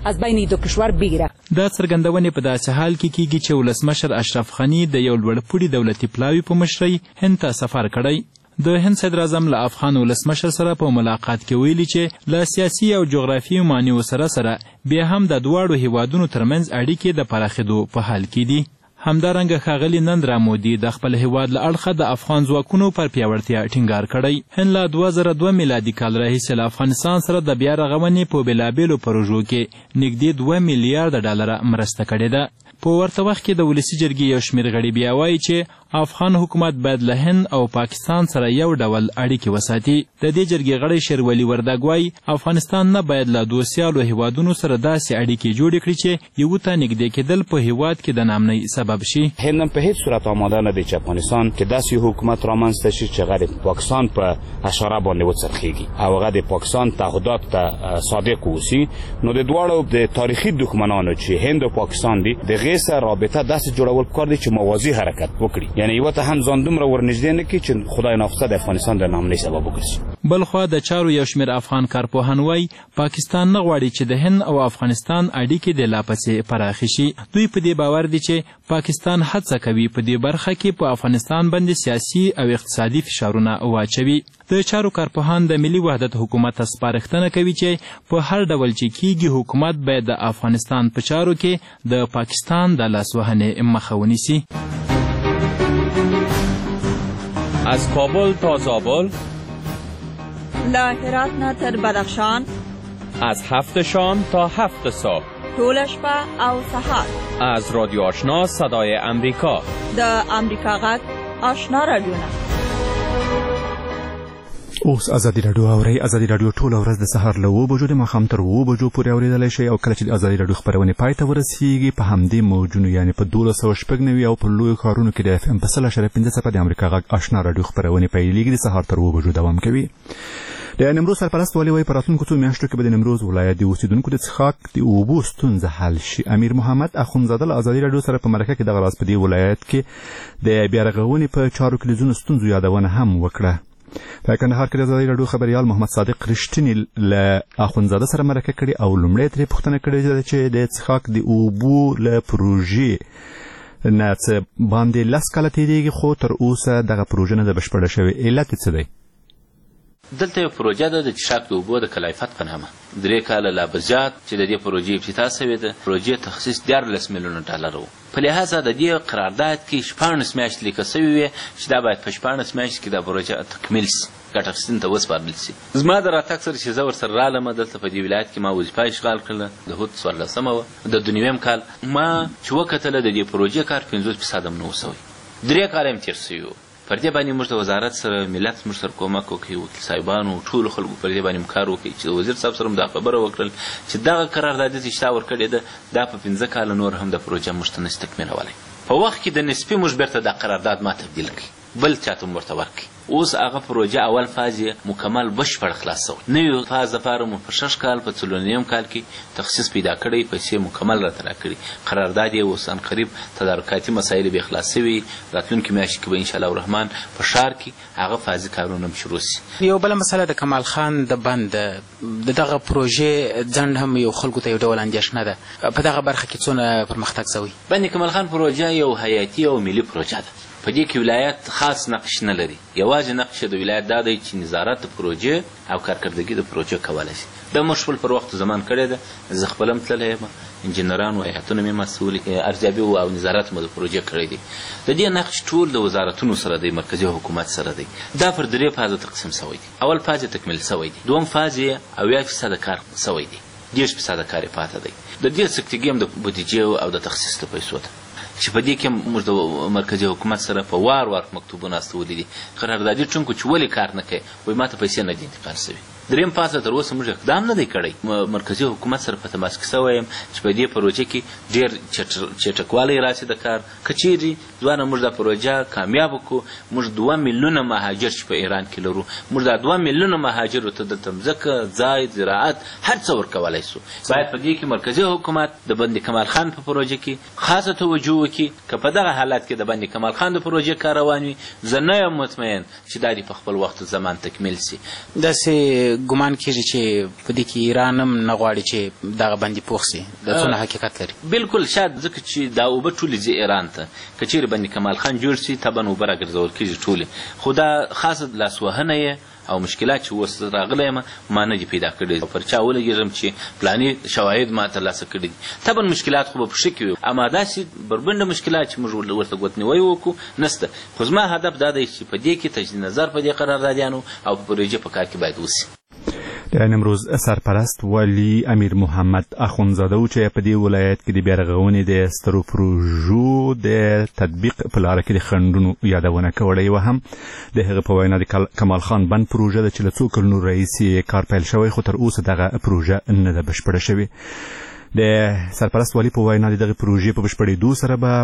دا څرګندونې په داسې حال کې کیږي چې ولسمشر اشرف غني د یو لوړپوړي دولتي پلاوي په مشرۍ هند ته سفر کړی. د هند صدر اعظم له افغان ولسمشر سره په ملاقات کې ویلي چې له سیاسي او جغرافیایي مانیو سره سره بیا هم د دواړو هیوادونو ترمنځ اړیکې د پراخېدو په حال کې دي. همدارنګه ښاغلي نریندرا مودي د خپل هیواد له اړخه د افغان ځواکونو پر پیاوړتیا ټینګار کړی. هند له دوه زره دوه میلادي کال راهیسې له افغانستان سره د بیا رغونې په بېلابېلو پروژو کې نږدې دوه میلیارده ډالره مرسته کړې ده. په ورته وخت کې د ولسي جرګې یو شمېر غړي بیا وایي چې افغان حکومت باید له هند او پاکستان سره یو ډول اړیکې وساتي. د دې جرګې غړی شیرولي وردګ وایي افغانستان نه باید له دوه سیالو هیوادونو سره داسې اړیکې جوړې کړي چې یو ته نږدې کېدل په هیواد کې د ناامنۍ سبب شي.
هند هم په هیڅ صورت آماده نه دی چې افغانستان کې داسې حکومت رامنځته شي چې هغه د پاکستان په اشاره باندې وڅرخېږي او هغه د پاکستان تعهدات ته صادق اوسي. نو د دواړو د تاریخي دښمنانو چې هند او پاکستان دي د هغې سره رابطه داسې جوړول پکار دی چې موازي حرکت وکړي، یعنی یو ته هم ځان دومره ورنږدې نه کړي چې خدای ناخواسته د افغانستان د ناامنۍ سبب وګرځي.
بلخوا د چارو یو شمېر افغان کارپوهان وایي پاکستان نه غواړي چې د هند او افغانستان اړیکې د لا پسې پراخې شي. دوی په دې باور دي چې پاکستان هڅه کوي په دې برخه کې په افغانستان باندې سیاسي او اقتصادي فشارونه واچوي. د چارو کارپوهان د ملي وحدت حکومت ته سپارښتنه کوي چې په هر ډول چې کیږي حکومت باید د افغانستان په چارو کې د پاکستان د لاسوهنې مخه ونیسي.
از کابل تا زابل،
له هرات نه تر بدخشان،
از هفت شام تا هفت صبح،
ټوله شپه او سهار،
از رادیو آشنا صدای امریکا،
د امریکا غږ آشنا رادیوونه.
اوس ازادي راډیو اورئ. ازادي راډیو ټوله ورځ د سهار له اوه بجو د ماښام تر اوه بجو پورې اورېدلی شئ او کله چې د ازادي راډیو خپرونې پای ته ورسیږي په همدې موجونو یعنې په دولس سوه شپږ نوي او په لویو ښارونو کې د اف ام په سل اشاریه پنځه څپه د امریکا غږ آشنا راډیو خپرونې پیلېږي. د سهار تر اوه بجو دوام کوي. د نیمروز سرپرست والي وایي په راتلونکو څو میاشتو کې به د نیمروز ولایت د اوسېدونکو د څښاک د اوبو ستونزه حل شي. امیر محمد اخندزاده له ازادي راډیو سره په مرکه کې دغه راز په دې ولایت کې د بیا رغونې په چارو کې د ځینو ستونزو یادونه هم وکړه. په کندهار کې د ازادي راډیو خبریال محمد صادق رښتیني له اخندزاده سره مرکه کړې او لومړی ترې پوښتنه کړې ده چې د څښاک د اوبو له پروژې نه څه باندې لس کاله تېرېږي خو تر اوسه دغه پروژه نه ده بشپړه شوې. علت یې څه دی؟
دلته یو پروژه ده د څښاک د اوبو د کلایفت په نامه درې کاله لا به زیات چې د دې پروژې افتتاح شوې ده. پروژې تخصیص دیارلس میلیونه ډالر و. په لحاظه د دې قرارداد کې شپاړس میاشتې لیکل شوې وې چې دا باید په شپاړس میاشتې کې دا پروژه تکمیل شي، ګټه اخیستنې ته وسپارل شي. زما د راتګ سره چې زه ورسره رالم دلته په دې ولایت کې ما وظیفه اشغال کړله د هود څوارلسمه وه د دوه نویم کال. ما چې وکتله د دې پروژې کار پنځوس فیصده هم نه و شوی. درې کاله هم تېر شوي وو. پر دې باندې موږ د وزارت سره ملت موږ سره کومک وکړي، وکیل صاحبانو ټولو خلکو پر دې باندې کار وکړي چې وزیر صاحب سره هم دا خبره وکړل چې دغه قرارداد چې شته ورکړې ده دا په پنځه کاله نور هم د پروژه موږ ته نشي تکمیلولی. په وخت کې د نسبي موږ بیرته دا قرارداد ما تبدیل کړي بل چاته هم ورته ورکړي. اوس هغه پروژه اول فاز یې مکمل بشپړ خلاص شوی. نوي فاز دپاره مو په شش کال په څلور نیم کال کې تخصیص پیدا کړی، پیسې مکمل راته راکړي. قرارداد یې اوس ان قریب تدارکاتي مسایل یې خلاص شوي. راتلونکي میاشتې کې به انشاءالله الرحمن په ښار کې هغه فازي کارونه هم شروع شي.
یو بله مسله د کمال خان د بند د دغه پروژې ځنډ هم یو خلکو ته یو ډول اندېښنه ده. په دغه برخه کې څونه پرمختګ شوی؟
بند کمال خان پروژه یو حیاتي او ملي پروژه ده. په دې کې ولایت خاص نقش نه لري. یوازې نقش د ولایت دا دی چې نظارت د پروژې او کارکردګي د پروژې کولی شي. دا موږ خپل پر وخت زمان کړی ده. زه خپله هم تللی یم، انجینران و هیئتونه مې مسؤل ارزیابي او نظارت مو د پروژې کړی دی. د دې نقش ټول د وزارتونو سره دی، مرکزي حکومت سره دی. دا پر درې فازو تقسیم شوی دی. اول فاز تکمیل شوی دی، دوم فاز یې اویا فیصده کار شوی دی. دېرش فیصده کار یې پاته دی. د دې سکتګي هم د بودیجې او د تخصیص د پیسو ده چې په دې کې موږ د مرکزي حکومت سره په وار وار مکتوبونه استولي دي. قراردادي ټونکو چې ولې کار نه کوي وایي ما ته پیسې نه دي انتقال شوي. دریم پاسه تر اوسه موږ اقدام نه دی کړی. مرکزي حکومت سره په تماس کې سوی یم چې په دې پروژه کې ډېر چټکوالی راشي د کار. که چیرې ځوانه موږ دا پروژه کامیاب کړو، موږ دوه میلیونه مهاجر چې په ایران کې لرو، موږ دا دوه میلیونه مهاجرو ته دلته مځکه، ځای، زراعت هر څه ورکولی سو. باید په دې کې مرکزي حکومت د بند کمال خان په پروژه کې خاصه توجه وکړي. که په دغه حالت کې د بند کمال خان د پروژې کار روان وي، زه نه یم مطمئن چې دا دې په خپل وخت زمان تکمیل سي.
داسې ګمان کېږي چې په دې کې ایران هم نه غواړي چې دغه بندي پوخ سي. دا څونه حقیقت لري؟ بالکل شاید ځکه چې دا اوبه ټولې ځي ایران ته. که چیرې بند کمال خان جوړ سي طبعا اوبه راګرځول کېږي ټولې، خو دا خاصه لاسوهنه یې او مشکلات چې اوس راغلی یم ما نه دي پیدا کړي. پر چا ولګېږم چې پلاني شواهد ما ترلاسه کړي دي. طبعا مشکلات خو به په ښه کې وي، اما داسې بربنډه مشکلات چې موږ ورته ګوتنیوی وکړو نسته. خو زما هدف دا دی چې په دې کې تجدید نظر په دې قراردادیانو او په پروژې په کار کې باید وسي.
د امروز سرپرست ولی امیر محمد اخونزاده و چې په دې ولایت کې د بیا رغونې د سترو پروژو د تطبیق په لاره کې د خنډونو یادونه کړې وه. هم د هغه په وینا د کمال خان بند پروژه ده چې له څو کلونو راهیسې کار پیل شوی، خو تر اوسه دغه پروژه نه ده بشپړه شوې. د سرپرست والی په وینا د دغه پروژې په بشپړېدو سره به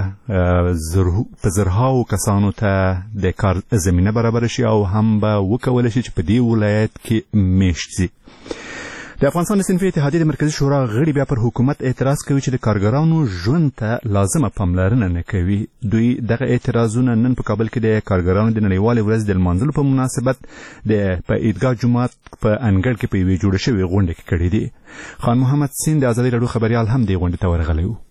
په زرهاو کسانو ته د کار زمینه برابره شي او هم به وکولی شي چې په دې ولایت کې میشت شي. د افغانستان د صنفي اتحادیې د مرکزي شورا غړي بیا پر حکومت اعتراض کوي چې د کارګرانو ژوند ته لازمه پاملرنه نه کوي. دوی دغه اعتراضونه نن په کابل کې د کارګرانو د نړیوالې ورځې د لمانځلو په مناسبت د په عیدګاه جومات په انګړ کې په یوې جوړه شوې غونډه کې کړي دي. خان محمد سین د ازادي راډیو خبریال هم دې غونډې ته ورغلی و.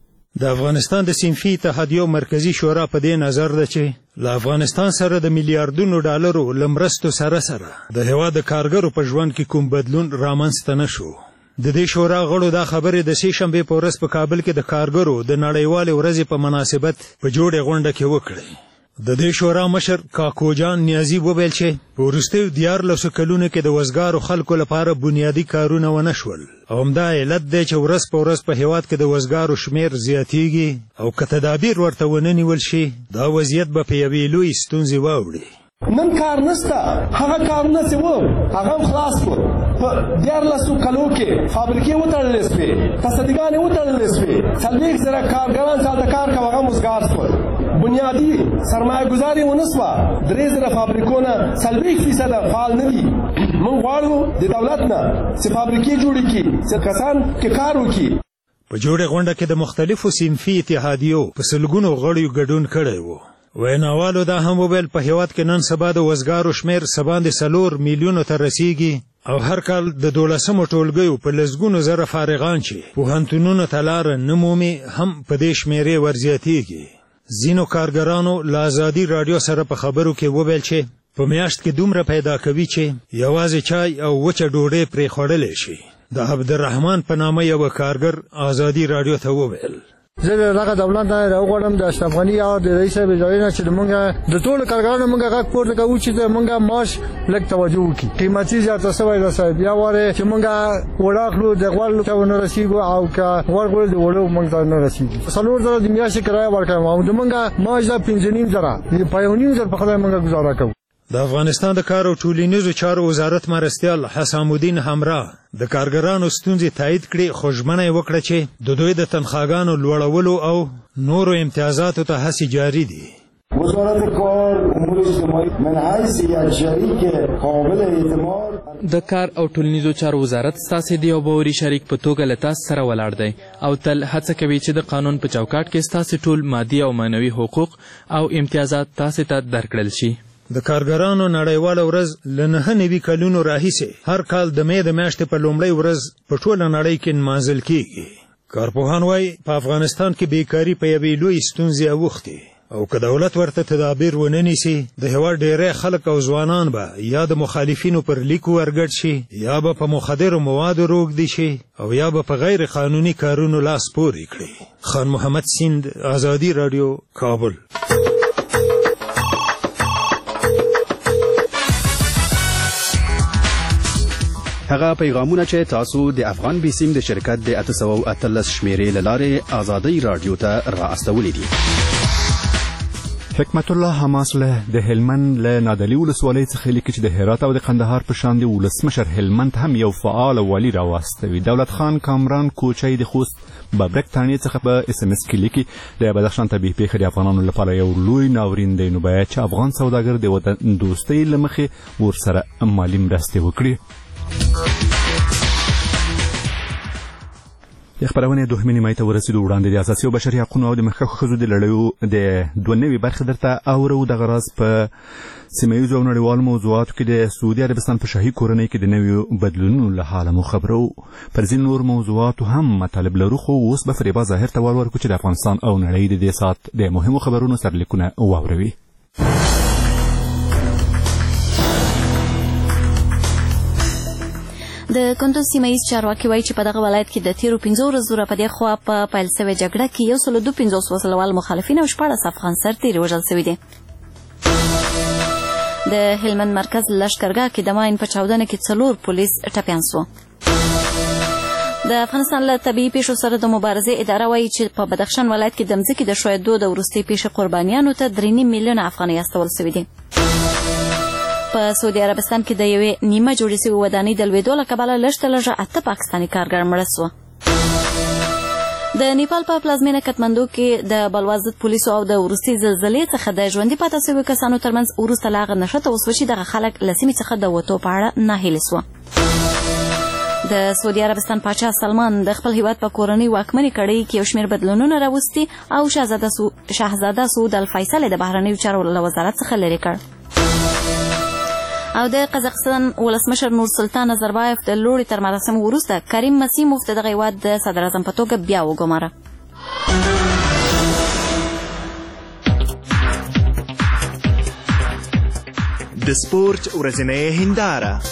د افغانستان د صنفي اتحادیو مرکزي شورا په دې نظر ده چې له افغانستان سره د میلیارډونو ډالرو له مرستو سره سره د هېواد د کارګرو په ژوند کې کوم بدلون رامنځته نه شو. د دې شورا غړو دا خبرې د سې شنبې په ورځ په کابل کې د کارګرو د نړیوالې ورځې په مناسبت په جوړې غونډه کې وکړې. د دې شورا مشر کاکوجان نیازي وویل چې په وروستیو دیارلسو کلونو کې د وزګارو خلکو لپاره بنیادي کارونه ونه شول او همدا علت دی چې ورځ په ورځ په هېواد کې د وزګارو شمېر زیاتیږي او که تدابیر ورته ونه نیول شي دا وضعیت به په یوې لویې ستونزې واوړي.
نن کار نشته، هغه کارونه چې و هغه هم خلاص کړو. په دیارلسو کلو کې فابریکې وتړلې شوې، تصدیګانې وتړلې شوې، څلوېښت زره کارګران چې هلته کار کوه هغه وزګار شول. بنیادي سرمایه گذاري ونه شوه. درې زره فابریکو نه څلوېښت فیصده فعال نه دي. موږ غواړو د دولت نه چې فابریکې جوړې کړي، چې کسان کې کار وکړي.
په جوړې غونډه کې د مختلفو صنفي اتحادیو په سلګونو غړیو ګډون کړی و. ویناوالو دا هم وویل په هېواد کې نن سبا د وزګارو شمېر څه باندې څلور میلیونو ته رسیږي او هر کال د دولسمو ټولګیو په لسګونو زره فارغان چې پوهنتونونو ته لاره نه مومي هم په دې شمېرې ورزیاتیږي. ځینو کارګرانو له ازادي راډیو سره په خبرو کې وویل چې په میاشت کې دومره پیدا کوي چې یوازې چای او وچه ډوډۍ پرې خوړلی شي. د عبدالرحمن په نامه یوه کارګر ازادي راډیو ته وویل
زه دغه دولت نه راغواړم د اشرف غني او د رئیس صاحب اجازه نه چې موږ د ټولو کارګرانو موږ غږ پورته کوو چې موږ معاش لږ توجه وکړي. قیمتي زیاته شوی ده صاحب، یا واره چې موږ وړاخلو د غوړ ته نه رسیږو او که غوړ غوړ د وړو موږ ته نه رسیږي. څلور زره د میاشتې کرایه ورکوم او د موږ معاش د پنځه نیم زره په یو نیم زره په خدای موږ گزاره کوو.
د افغانستان د کار او ټولنیزو چارو وزارت مرستیال حسام الدین همراه د کارګرانو ستونزې تایید کړې، خو ژمنه یې وکړه چې د دوی د تنخواګانو لوړولو او نورو امتیازاتو ته هڅې جاري دي.
وزارت کار امور اجتماعي من حیث یک شریک قابل اعتماد
د کار او ټولنیزو چارو وزارت ستاسې د یو باوري شریک په توګه له تاسو سره ولاړ دی او تل هڅه کوي چې د قانون په چوکاټ کې ستاسې ټول مادي او معنوي حقوق او امتیازات تاسې ته درکړل شي.
د کارګرانو نړیواله ورځ له نهه نوي کلونو راهیسې هر کال د مې د میاشتې په لومړۍ ورځ په ټوله نړۍ کې نمانځل کیږي. کارپوهان وایي په افغانستان کې بیکاري په یوې لویې ستونزې اوښتې او که دولت ورته تدابیر ونه نیسي د هېواد ډېری خلک او ځوانان به یا د مخالفینو پر لیکو ورګډ شي، یا به په مخدرو موادو روږدي شي او یا به په غیر قانوني کارونو لاس پورې کړي. خان محمد سیند، ازادي راډیو، کابل.
هغه پیغامونه چې تاسو د افغان بیسیم د شرکت د اته سوه او اتلس شمیرې له لارې ازادۍ رادیو ته را استولی دي.
حکمت الله حماس له د هلمند له نادعلي ولسوالۍ څخه لیکي چې د هرات او د قندهار په شان د ولسمشر هلمند هم یو فعال والي راواستوي. دولت خان کامران کوچی د خوست ببرک تانې څخه په اس ام اس کې لیکي د بدخشان طبیعي پیښې د افغانانو لپاره یو لوی ناورین دی، نو باید چې افغان سوداګر د وطن دوستۍ له مخې ورسره مالي مرستې وکړي. د خبرونه دوه نیمه ته ورسېدو. وړاندې د اساسي او بشري حقوقو او د مخکښو ښځو د لړیو د دوه نوي برخې درته اورو. دغه راز په سیمه ییزو او نړیوالو موضوعاتو کې د سعودي عربستان په شاهي کورنۍ کې د نویو بدلونونو له حاله مو خبرو. پر ځینو نور موضوعاتو هم مطالب لرو، خو اوس به فریبا ظاهر ته ور ورکړو چې د افغانستان او نړۍ د دې ساعت د مهمو خبرونو سرلیکونه واوروي.
د کندوز سیمه ییز چارواکي وایي چې په دغه ولایت کې د تیرو پنځو ورځو راپدې خوا په پیل سوې جګړه کې یو سل دوه پنځوس وسلوال مخالفین او شپاړس افغان سرتیري وژل سوي دي. د هلمند مرکز لښکرګاه کې د ماین په چاودنه کې څلور پولیس ټپیان سو. د افغانستان له طبیعي پیښو سره د مبارزې اداره وایي چې په بدخشان ولایت کې د مځکې د ښویېدو د وروستۍ پیښې قربانیانو ته درې نیم میلیونه افغانۍ استول سوي دي. په سعودي عربستان کې د یوې نیمه جوړې سوې ودانۍ د لوېدو له کبله لږ تر لږه اته پاکستاني کارګر مړه سوه. د نیپال په پلازمینه کټمندو کې د بلوا ضد پولیسو او د وروستۍ زلزلې څخه د ژوندي پاتې سویو کسانو ترمنځ وروسته له هغه نښته وسوه چې دغه خلک له سیمې څخه د وتو په اړه ناهیلې سوه. د سعودي عربستان پاچا سلمان د خپل هیواد په کورنۍ واکمنې کړۍ کې یو شمېر بدلونونه راوستي او شهزاده سعود الفیصل د بهرنیو چارو له وزارت څخه لرې کړ. او د قزاقستان ولسمشر نور سلطان نظربایف د لوړې تر مراسمو وروسته کریم مسیموف د دغه هیواد د صدر اعظم په توګه بیا وګوماره.
د سپورت ورځنۍ هنداره.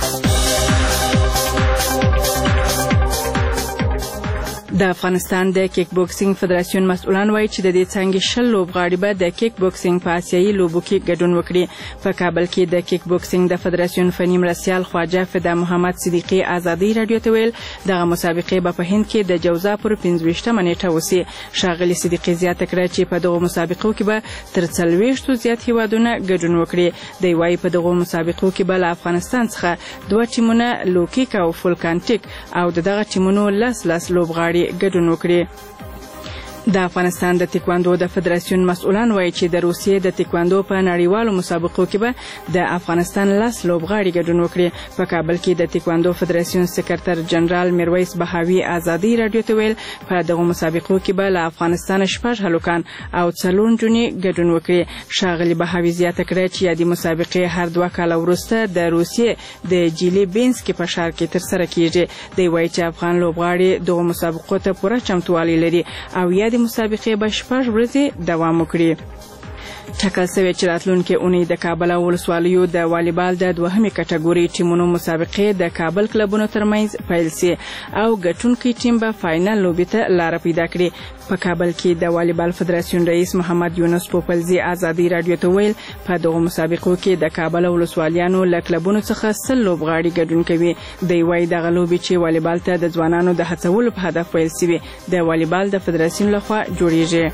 د افغانستان د کیک بوکسینګ فدراسیون مسؤلان وایي چې د دې څانګې شل لوبغاړي به د کیک بوکسینګ په آسیایي لوبو کې ګډون وکړي. په کابل کې د کیک بوکسینګ د فدراسیون فني مرستیال خواجه فدا محمد صدیقي ازادۍ رادیو ته ویل دغه مسابقې به په هند کې د جوزا پر پنځه ویشتمه نیټه وسي. ښاغلي صدیقي زیاته کړه چې په دغو مسابقو کې به تر څلوېښتو زیات هیوادونه ګډون وکړي. دی وایي په دغو مسابقو کې به له افغانستان څخه دوه ټیمونه لوکیک او فولکانټیک او د دغه ټیمونو لس لس لوبغاړي ګډون وکړي. د افغانستان د تکواندو د فدراسیون مسؤلان وایي چې د روسیې د تکواندو په نړیوالو مسابقو کې به د افغانستان لس لوبغاړي ګډون وکړي. په کابل کې د تکواندو فدراسیون سکرټر جنرال میرویس بهاوي ازادۍ رادیو ته ویل په دغو مسابقو کې به له افغانستان شپږ هلکان او څلور نجونې ګډون وکړي. ښاغلي بهاوي زیاته کړه چې یادې مسابقې هر دوه کاله وروسته د روسیې د جیلي بینسکي په ښار کې ترسره کیږي. دی وایي چې افغان لوبغاړي دغو مسابقو ته پوره چمتووالی لري او یا د مسابقې به شپږ ورځې دوام وکړي. ټاکل سوی چې راتلونکې اونۍ د کابل او ولسوالیو د والیبال د دوهمې کټګورۍ ټیمونو مسابقې د کابل کلبونو ترمنځ پیل سي او ګټونکی ټیم به فاینل لوبې ته لاره پیدا کړي. په کابل کې د والیبال فدراسیون رئیس محمد یونس پوپلزي ازادۍ رادیو ته ویل په دغو مسابقو کې د کابل او ولسوالیانو له کلبونو څخه سل لوبغاړي ګډون کوي. دی وایي دغه لوبې چې والیبال ته د ځوانانو د هڅولو په هدف پیل سوي د والیبال د فدراسیون لخوا جوړیږي.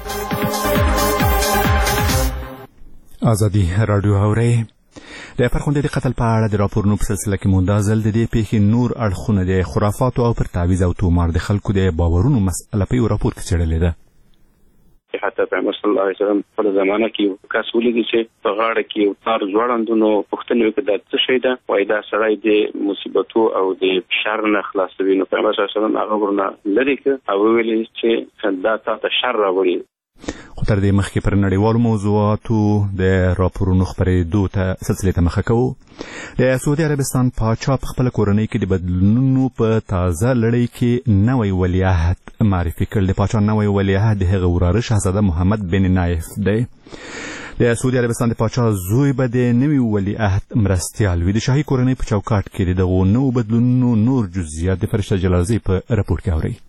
ازادي رادیو اورئ. د فرخنده د قتل په اړه د راپورونو په سلسله کې مونږ دا ځل د دې پیښې نور اړخونه د خرافاتو او پر تعویض او تومار د خلکو د باورونو مسأله په یو راپور کې څېړلې ده.
حتی پیغمبر صلی الله علیه وسلم په زمانه کې کس ولیدي چې په غاړه کې یو تار ځوړندونو پوښتنه وکړه دا څه شی ده؟ وایي دا سړی د مصیبتو او د شر نه خلاصوي. نو پیغمبر صلی الله علیه وسلم هغه ورنه لرې کړ او وویل چې دا تا ته شر راوړي.
خو تر دې مخکې پر نړیوالو موضوعاتو د راپورونو خپرېدو ته سلسلې ته مخه کوو. د سعودي عربستان پاچا په خپله کورنۍ کې د بدلونونو په تازه لړۍ کې نوی ولیعهد معرفي کړل. د پاچا نوی ولیعهد د هغه وراره شهزاده محمد بن نایف دی. د سعودي عربستان د پاچا زوی به د نوي ولیعهد مرستیال وي. د شاهي کورنۍ په چوکاټ کې د دغو نوو بدلونونو نور جزئیات د فرشته جلازي په راپور کې اورئ.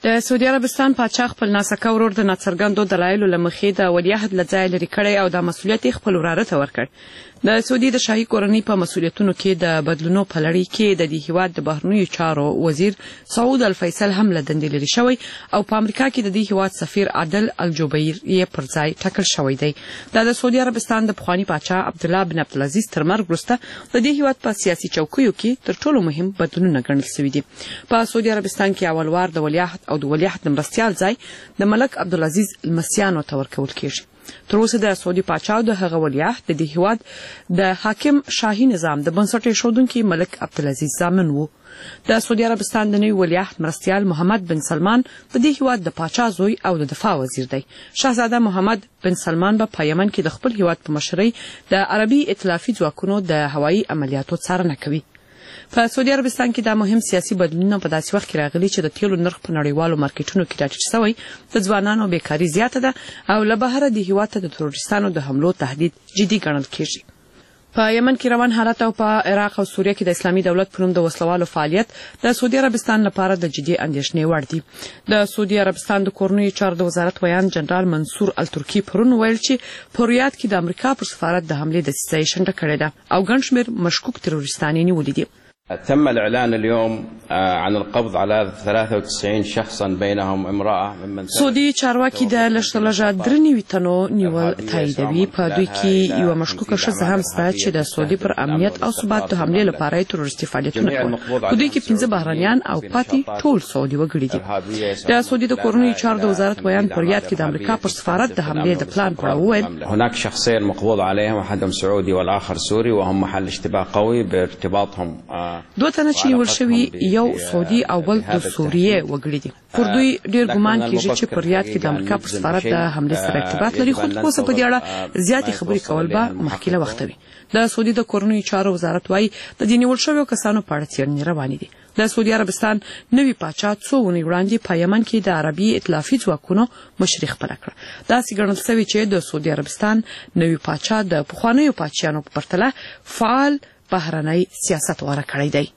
د سعودي عربستان پاچا خپل ناسکه ورور د ناڅرګندو دلایلو له مخې د ولیعهد له ځایه لرې کړی او دا مسؤلیت یې خپل وراره ته ورکړ. د سعودي د شاهي کورنۍ په مسؤلیتونو کې د بدلونو په لړۍ کې د دې هیواد د بهرنیو چارو وزیر سعود الفیصل هم له دندې لرې شوی او په امریکا کې د دې هیواد سفیر عادل الجبیر یې پر ځای ټاکل شوی دی. دا د سعودي عربستان د پخواني پاچا عبدالله بن عبدالعزیز تر مرګ وروسته د دې هیواد په سیاسي چوکیو کې تر ټولو مهم بدلونونه ګڼل شوي دي. په سعودي عربستان کې اول وار د ولیعهد او د ولیعهد د مرستیال ځای د ملک عبدالعزیز المسیانو ته ورکول کېږي. تر اوسه د سعودي پاچا او د هغه ولیعهد د دې هیواد د حاکم شاهي نظام د بنسټ ایښودونکي ملک عبدالعزیز زامن وو. د سعودي عربستان د نوي ولیعهد مرستیال محمد بن سلمان د دې هیواد د پاچا زوی او د دفاع وزیر دی. شاهزاده محمد بن سلمان به په یمن کې د خپل هیواد په مشرۍ د عربي ائتلافي ځواکونو د هوایي عملیاتو څارنه کوي. په سعودي عربستان کې دا مهم سیاسي بدلونونه په داسې وخت کې راغلي چې د تیلو نرخ په نړیوالو مارکیټونو کې راټیټ شوی، د ځوانانو بیکاري زیاته ده او له بهره د هیواد ته د تروریستانو د حملو تهدید جدي ګڼل کېږي. په یمن کې روان حالت او په عراق او سوریه کې د اسلامي دولت په نوم د وسلوالو فعالیت د سعودي عربستان لپاره د جدي اندېښنې وړ دي. د سعودي عربستان د کورنیو چارو د وزارت ویان جنرال منصور الترکی پرون ویل چې په ریاض کې د امریکا پر سفارت د حملې دسیسه یې شنډه کړې ده او ګڼ شمېر مشکوک تروریستان یې نیولي دي.
تم الإعلان اليوم عن القبض على ثلاثة وتسعين شخصا بينهم امرأة ممن
سعودي چارواکي د لږ درې نوي تنو نیول تاییدوي. په دوی کې یوه مشکوکه ښځه هم شته چې د سعودي پر امنیت او ثبات د حملې لپاره یې تروریستي فعالیتونه کول. په دوی کې پنځه بهرنیان او پاتې ټول سعودي وګړي دي. د سعودي د کورنیو چارو د وزارت ویان په ریاض کې د امریکا پر سفارت د حملې د پلان په اړه وویل
هناك شخصين مقبوض عليهم احدهم سعودي والاخر سوري وهم محل اشتباه قوي بارتباطهم.
دوه تنه چې نیول شوي یو سعودي او بل د سوریې وګړي دي. پر دوی ډېر ګمان کېږي چې په ریاض کې د امریکا پر سفارت د حملې سره ارتباط لري، خو تر اوسه په دې اړه زیاتې خبرې کول به مخکې له وخته وي. د سعودي د کورنیو چارو وزارت وایي د دې نیول شویو کسانو په اړه څېړنې روانې دي. د سعودي عربستان نوي پاچا څو اونۍ وړاندې په یمن کې د عربي ائتلافي ځواکونو مشري خپله کړه. داسې ګڼل شوي چې د سعودي عربستان نوي پاچا د پخوانیو پاچیانو په پرتله فعال بهرنی سیاست غوره کړی دی.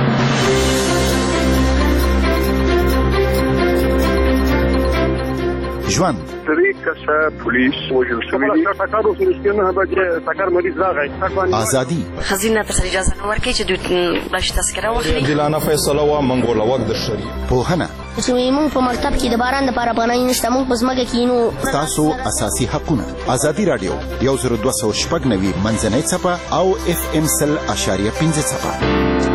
ژوند
درې کسه پولیس وژل شوي دي. ټکر اوس رښتیا نه بچ ټکر مریض راغی.
ازادي
خزینه ته اجازه نه ورکړي چې دوی بلش تذکره واخلي.
عادلانه فیصله وا منګوله وخت د شری
پوهنه
چې موږ په مکتب کې د باران لپاره پناه نشته، موږ په ځمکه کې نو
تاسو اساسي حقونه. ازادي رادیو یو زر دوه سوه شپږ نوي منځنۍ څپه او اف ام سل اشاریه پنځه څپه.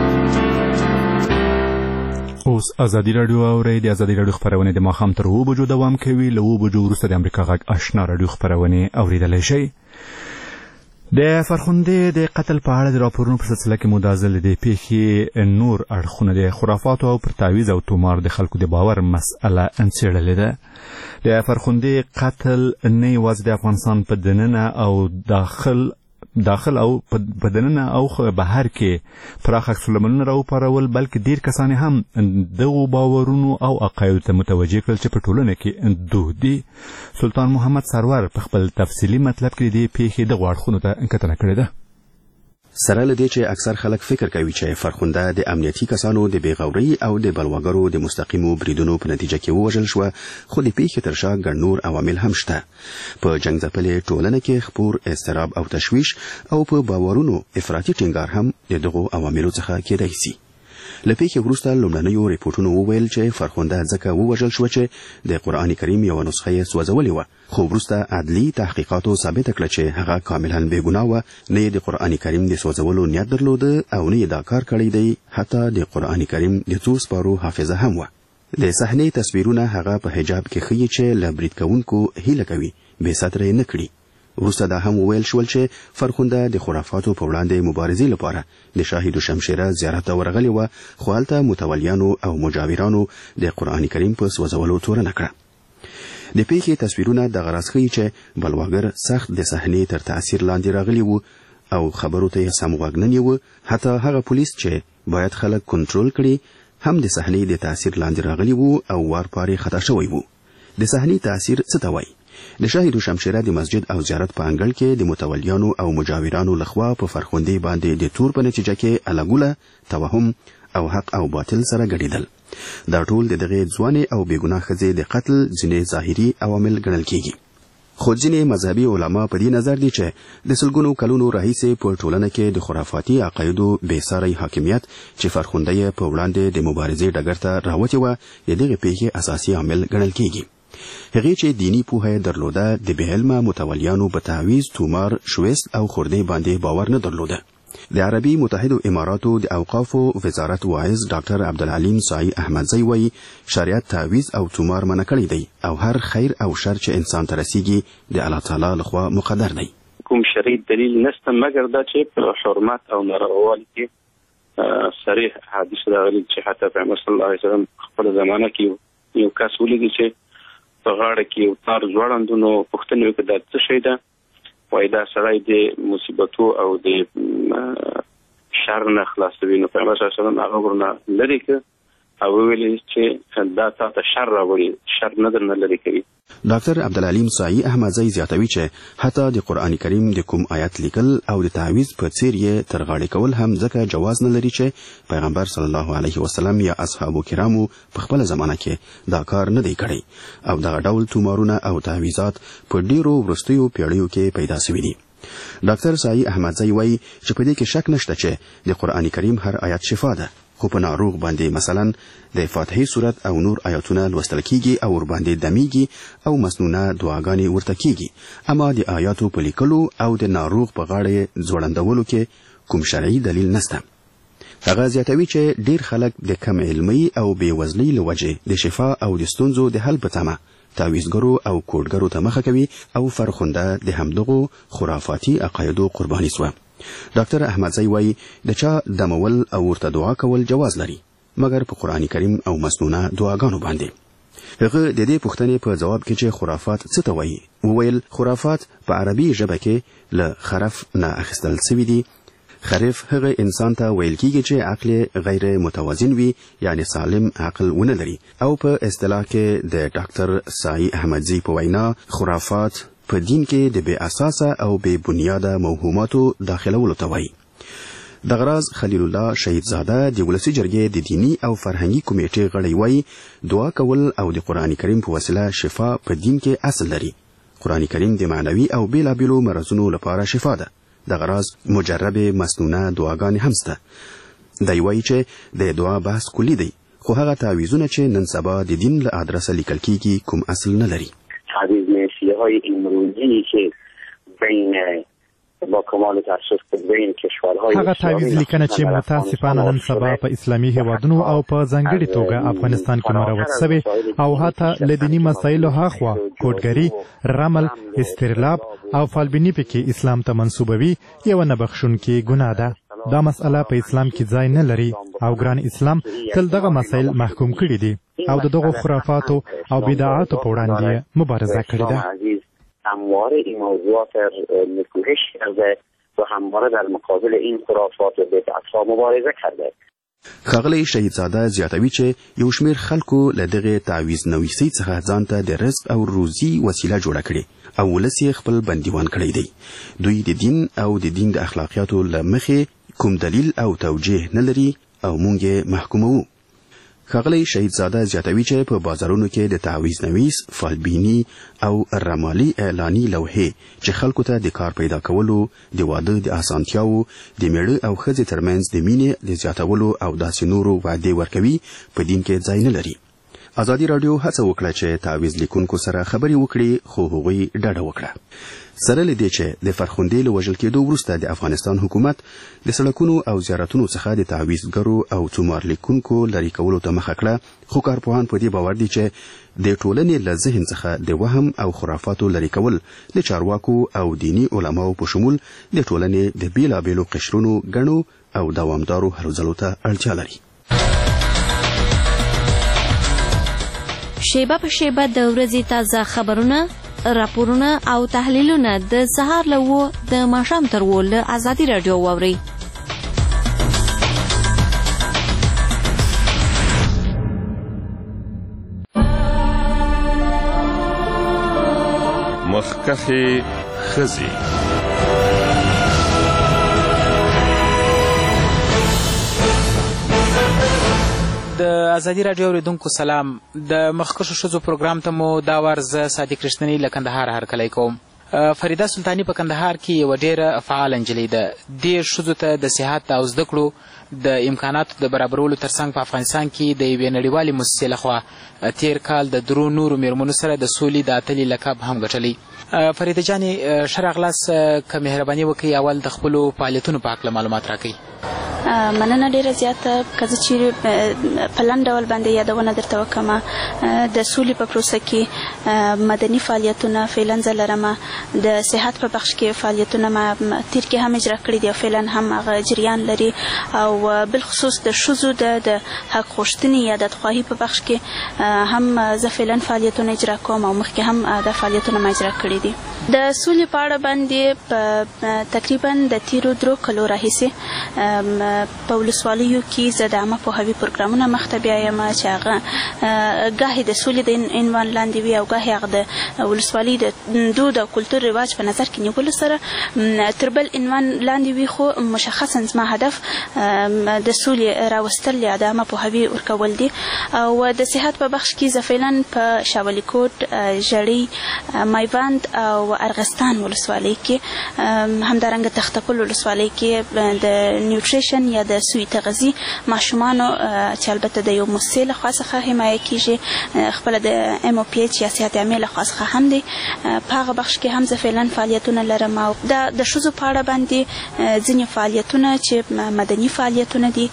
اوس ازادي رادیو اورئ. د ازادي رادیو خپرونه د ماښام تر اوه بجو دوام کوي. له اوه بجو وروسته د امریکا غږ آشنا رادیو خپرونې اورېدلی شئ. د فرخندې د قتل په اړه د راپورونو په سلسله کې مو دا ځل د پیښې نور اړخونه د خرافاتو او پر تعویض او تومار د خلکو د باور مسئله څېړلې ده. د فرخندې قتل نه یوازې د افغانستان په دننه او داخل داخل او په دننه او بهر کې پراخ عکس العملونه راوپارول، بلکې ډېر کسان هم دغو باورونو او عقایدو ته متوجه کړل چې په ټولنه کې دود دي. سلطان محمد سرور په خپل تفصیلي مطلب کې د دې پیښې دغو اړخونو ته کتنه کړې ده.
سره له دې چې اکثر خلک فکر کوي چې فرخنده د امنیتي کسانو د بیغوري او د بلواګرو د مستقیمو بریدونو په نتیجه کې ووژل شو، خو د پیښې تر شا ګڼ نور عوامل هم شته. په جنګ ځپلې ټولنه کې خپور اضطراب او تشویش او په باورونو افراطي ټینګار هم د دغو عواملو څخه کېدای شي. له پیښې وروسته لومړنیو ریپورټونو وویل چې فرخنده ځکه ووژل شوه چې د قرآن کریم یوه نسخه یې سوځولې وه، خو وروسته عدلي تحقیقاتو ثابته کړه چې هغه کاملا بېګناه وه، نه یې د قرآن کریم د سوځولو نیت درلوده او نه یې دا کار کړی دی. حتی د قرآن کریم د څو سپارو حافظه هم وه. د صحنې تصویرونه هغه په حجاب کې ښیي چې له برید کوونکو هیله کوي بې ستره یې نه کړي. وروسته دا هم وویل شول چې فرخنده د خرافاتو په وړاندې مبارزې لپاره د شاهي دوشمشیره زیارت ته ورغلې وه، خو هلته متولیانو او مجاورانو د قرآن کریم په سوځولو تورنه کړه. د پیښې تصویرونه دغه راز ښیي چې بلواګر سخت د صحنې تر تاثیر لاندې راغلي وو او خبرو ته یې سم غوږ نه نیوه. حتی هغه پولیس چې باید خلک کنټرول کړي هم د صحنې د تاثیر لاندې راغلي وو او وار پارې خطا شوی وو. د صحنې تاثیر څه ته وایي؟ د شاهي دوشمشیره د مسجد او زیارت په انګړ کې د متولیانو او مجاورانو لخوا په فرخندې باندې د تور په نتیجه کې الګوله، توهم او حق او باطل سره ګډېدل. دا ټول د دغه ځوانې او بېګناه ښځې د قتل ځینې ظاهري عوامل ګڼل کیږي. خو ځینې مذهبي علما په دې نظر دي چې د سلګونو کلونو راهیسې په ټولنه کې د خرافاتي عقایدو بېساری حاکمیت چې فرخنده یې په وړاندې د مبارزې ډګر ته راوتې وه د دغې پیښې اساسي عامل ګڼل کیږي. هغې چې دینی پوهه یې درلوده د بې علمه متولیانو په تعویض، تومار، شویست او خوردې باندې باور نه درلوده. د عربي متحدو اماراتو د اوقافو وزارت واعظ ډاکټر عبدالعلیم سعی احمدزی وایي شریعت تعویض او تومار منع کړی دی او هر خیر او شر چې انسان ته رسیږي د الله تعالی لخوا مقدر دی.
کوم شرعي دلیل نشته مګر دا چې په حرمت او نارواوالي کې صریح حدیث راغلي چې حتی پیغمبر صلی الله علیه وسلم خپل زمانه کې یو کس ولیدي چې په غاړه کې یو تار ځوړندونو پوښتنه وکړه دا څه شی ده، وایي دا سړی د مصیبتو او د شر نه خلاصوي. نو پیغمبر صلی الله علیه وسلم هغه ورنه لرې کړه او ویلي چې دا تا ته شر راوړي، شر نه درنه لرې کوي.
ډاکټر عبدالعلیم سعی احمدزی زیاتوي چې حتی د قرآن کریم د کوم آیت لیکل او د تعویض په څیر یې تر غاړې کول هم ځکه جواز نه لري چې پیغمبر صلی الله علیه وسلم یا اصحابو کرامو په خپله زمانه کې دا کار نه دی کړی او دغه ډول تومارونه او تعویضات په ډیرو وروستیو پیړیو کې پیدا سوي دي. ډاکټر سعی احمدزی وایي چې په دې کې شک نشته چې د قرآن کریم هر آیت شفا ده، خو په ناروغ باندې مثلا د فاتحې سورت او نور آیاتونه لوستل کیږي او ورباندې دمیږي او مسنونه دعاګانې ورته کیږي، اما د آیاتو په لیکلو او د ناروغ په غاړه ځوړندولو کې کوم شرعي دلیل نشته. هغه زیاتوي چې ډیر خلک د کم علمي او بې وزلۍ له وجې د شفا او د ستونزو د حل په تمه تعویضګرو او کوډګرو ته مخه کوي او فرخنده د همدغو خرافاتي عقایدو قرباني سوه. ډاکټر احمدزی وایي د چا دمول او ورته دعا کول جواز لري مګر په قرآن کریم او مسنونه دعاګانو باندې. هغه د دې پوښتنې په جواب کې چې خرافات څه ته وایي وویل خرافات په عربي ژبه کې له خرف نه اخیستل سوي دي. خرف هغه انسان ته ویل کیږي چې عقل غیر متوازن وي، یعنی سالم عقل ونه لري، او په اصطلاح کې د ډاکټر سعی احمدزی په وینا خرافات په دین کې د بې اساسه او بې بنیاده موهوماتو داخلولو ته وایي. د غراز خلیل الله شهیدزاده د ولسي جرګې د دینی او فرهنګي کمیټې غړی وایي دعا کول او د قرآن کریم په وسیله شفا په دین کې اصل لري. قرآن کریم د معنوي او بیلابیلو مرضونو لپاره شفا ده. د غراز مجرب مسنونه دعاګانې هم شته. دی وایي چې د دعا بحث کلی دی، خو هغه تعویضونه چې نن سبا د دین له ادرسه لیکل کیږي کوم اصل نه لري.
تعویض نشیه های امروزی که بین با کمال تاسف بین کشورهای
هغه تعویض لیکنه چې متاسفانه نن سبا په اسلامي هیوادونو او په ځانګړي توګه افغانستان کې مروج شوی او حتی له دیني مسایلو هاخوا کوډګري، رمل، استرلاب او فالبینی پکې اسلام ته منسوبوي یو نه بخښونکې ګناه ده. دا مسأله په اسلام کې ځای نه لري او ګران اسلام تل دغه مسایل محکوم کړي دي او د دغو خرافاتو او بدعاتو په وړاندې مبارزه کړې ده.
همواره این موضوعات نکوهش کرده و همواره در مقابل این خرافات و بدعت‌ها مبارزه کرده.
ښاغلی شهیدزاده زیاتوي چې یو شمېر خلکو له دغې تعویض نویسۍ څخه ځان ته د رزق او روزي وسیله جوړه کړې او ولس یې خپل بندیوان کړی دی. دوی د دین او د دین د اخلاقیاتو له مخې کوم دلیل او توجیه نه لري او موږ یې محکوموو. ښاغلی شهیدزاده زیاتوي چې په بازارونو کې د تعویض نویس، فالبینی او رمالي اعلاني لوحې چې خلکو ته د کار پیدا کولو، د واده د اسانتیاو، د میړه او ښځې ترمنځ د مینې د زیاتولو او داسې نورو وعدې ورکوي په دین کې ځای نه لري. ازادي راډیو هڅه وکړه چې تعویض لیکونکو سره خبرې وکړي، خو هغوی ډډه وکړه. سره له دې چې د فرخندې له وژل کېدو وروسته د افغانستان حکومت د سړکونو او زیارتونو څخه د تعویضګرو او تومار لیکونکو لرې کولو ته مخه کړه، خو کارپوهان په دې باور دي چې د ټولنې له ذهن څخه د وهم او خرافاتو لرې کول د چارواکو او دینی علماو په شمول د ټولنې د بیلابیلو قشرونو ګڼو او دوامدارو هلو ځلو ته اړتیا لري.
شیبه په شیبه د ورځې تازه خبرونه، راپورونه او تحلیلونه د سهار له اوه د ماښام تر اوه له ازادي راډیو واورئ.
مخکښې ښځې.
د ازادي راډیو اوریدونکو سلام. د مخکښو ښځو پروګرام ته مو دا وار زه صادق رښتینی له کندهار هرکلی کوم. فریده سلطاني په کندهار کې یوه ډېره فعاله نجلۍ ده. دې ښځو ته د صحت او زده کړو د امکاناتو د برابرولو ترڅنګ په افغانستان کې د یوې نړیوالې مؤسسې لخوا تیر کال د درو نورو میرمنو سره د سولې د اتلې لقب هم ګټلی. فریده جانې ښه راغلاست. که مهرباني وکړئ اول د خپلو فعالیتونو په هکله معلومات راکړئ.
مننه ډیره زیاته. که زه چیرې په لنډ ډول باندې یادونه درته وکړم، د سولې په پروسه کې مدني فعالیتونه فعلا زه لرم. د صحت په بخش کې فعالیتونه ما تیر کې هم اجرا کړي دي او فعلا هم هغه جریان لري، او بالخصوص د ښځو د حق غوښتنې یا د خواهي په بخش کې هم زه فعلا فعالیتونه اجرا کوم او مخکې هم د فعالیتونه ما اجرا کړي دي. د سولې په اړه باندې په تقریبا د تیرو درو کلو راهیسې په ولسوالیو کې زه د عامه پوهاوي پروګرامونه مخته بیایم چې هغه ګاهې د سولې د عنوان لاندې وي او ګاهې هغه د ولسوالي د دود او کلتور رواج په نظر کې نیولو سره تر بل عنوان لاندې وي، خو مشخصا زما هدف د سولې راوستل یا د عامه پوهاوي ورکول دي. او د صحت په بخش کې زه فعلا په شاولي کوټ، ژړۍ، میوند او ارغستان ولسوالۍ کې، همدارنګه تختپل ولسوالۍ کې د نیوټریشن یا د سوی تغذیې ماشومانو چې البته د یو مؤسسې لخوا څخه حمایه کیږي، خپله د ام او پی ایچ یا صحت عامې لخوا څخه هم دی، په هغه بخش کې هم زه فعلا فعالیتونه لرم. او د ښځو په اړه باندې ځینې فعالیتونه چې مدني فعالیتونه دي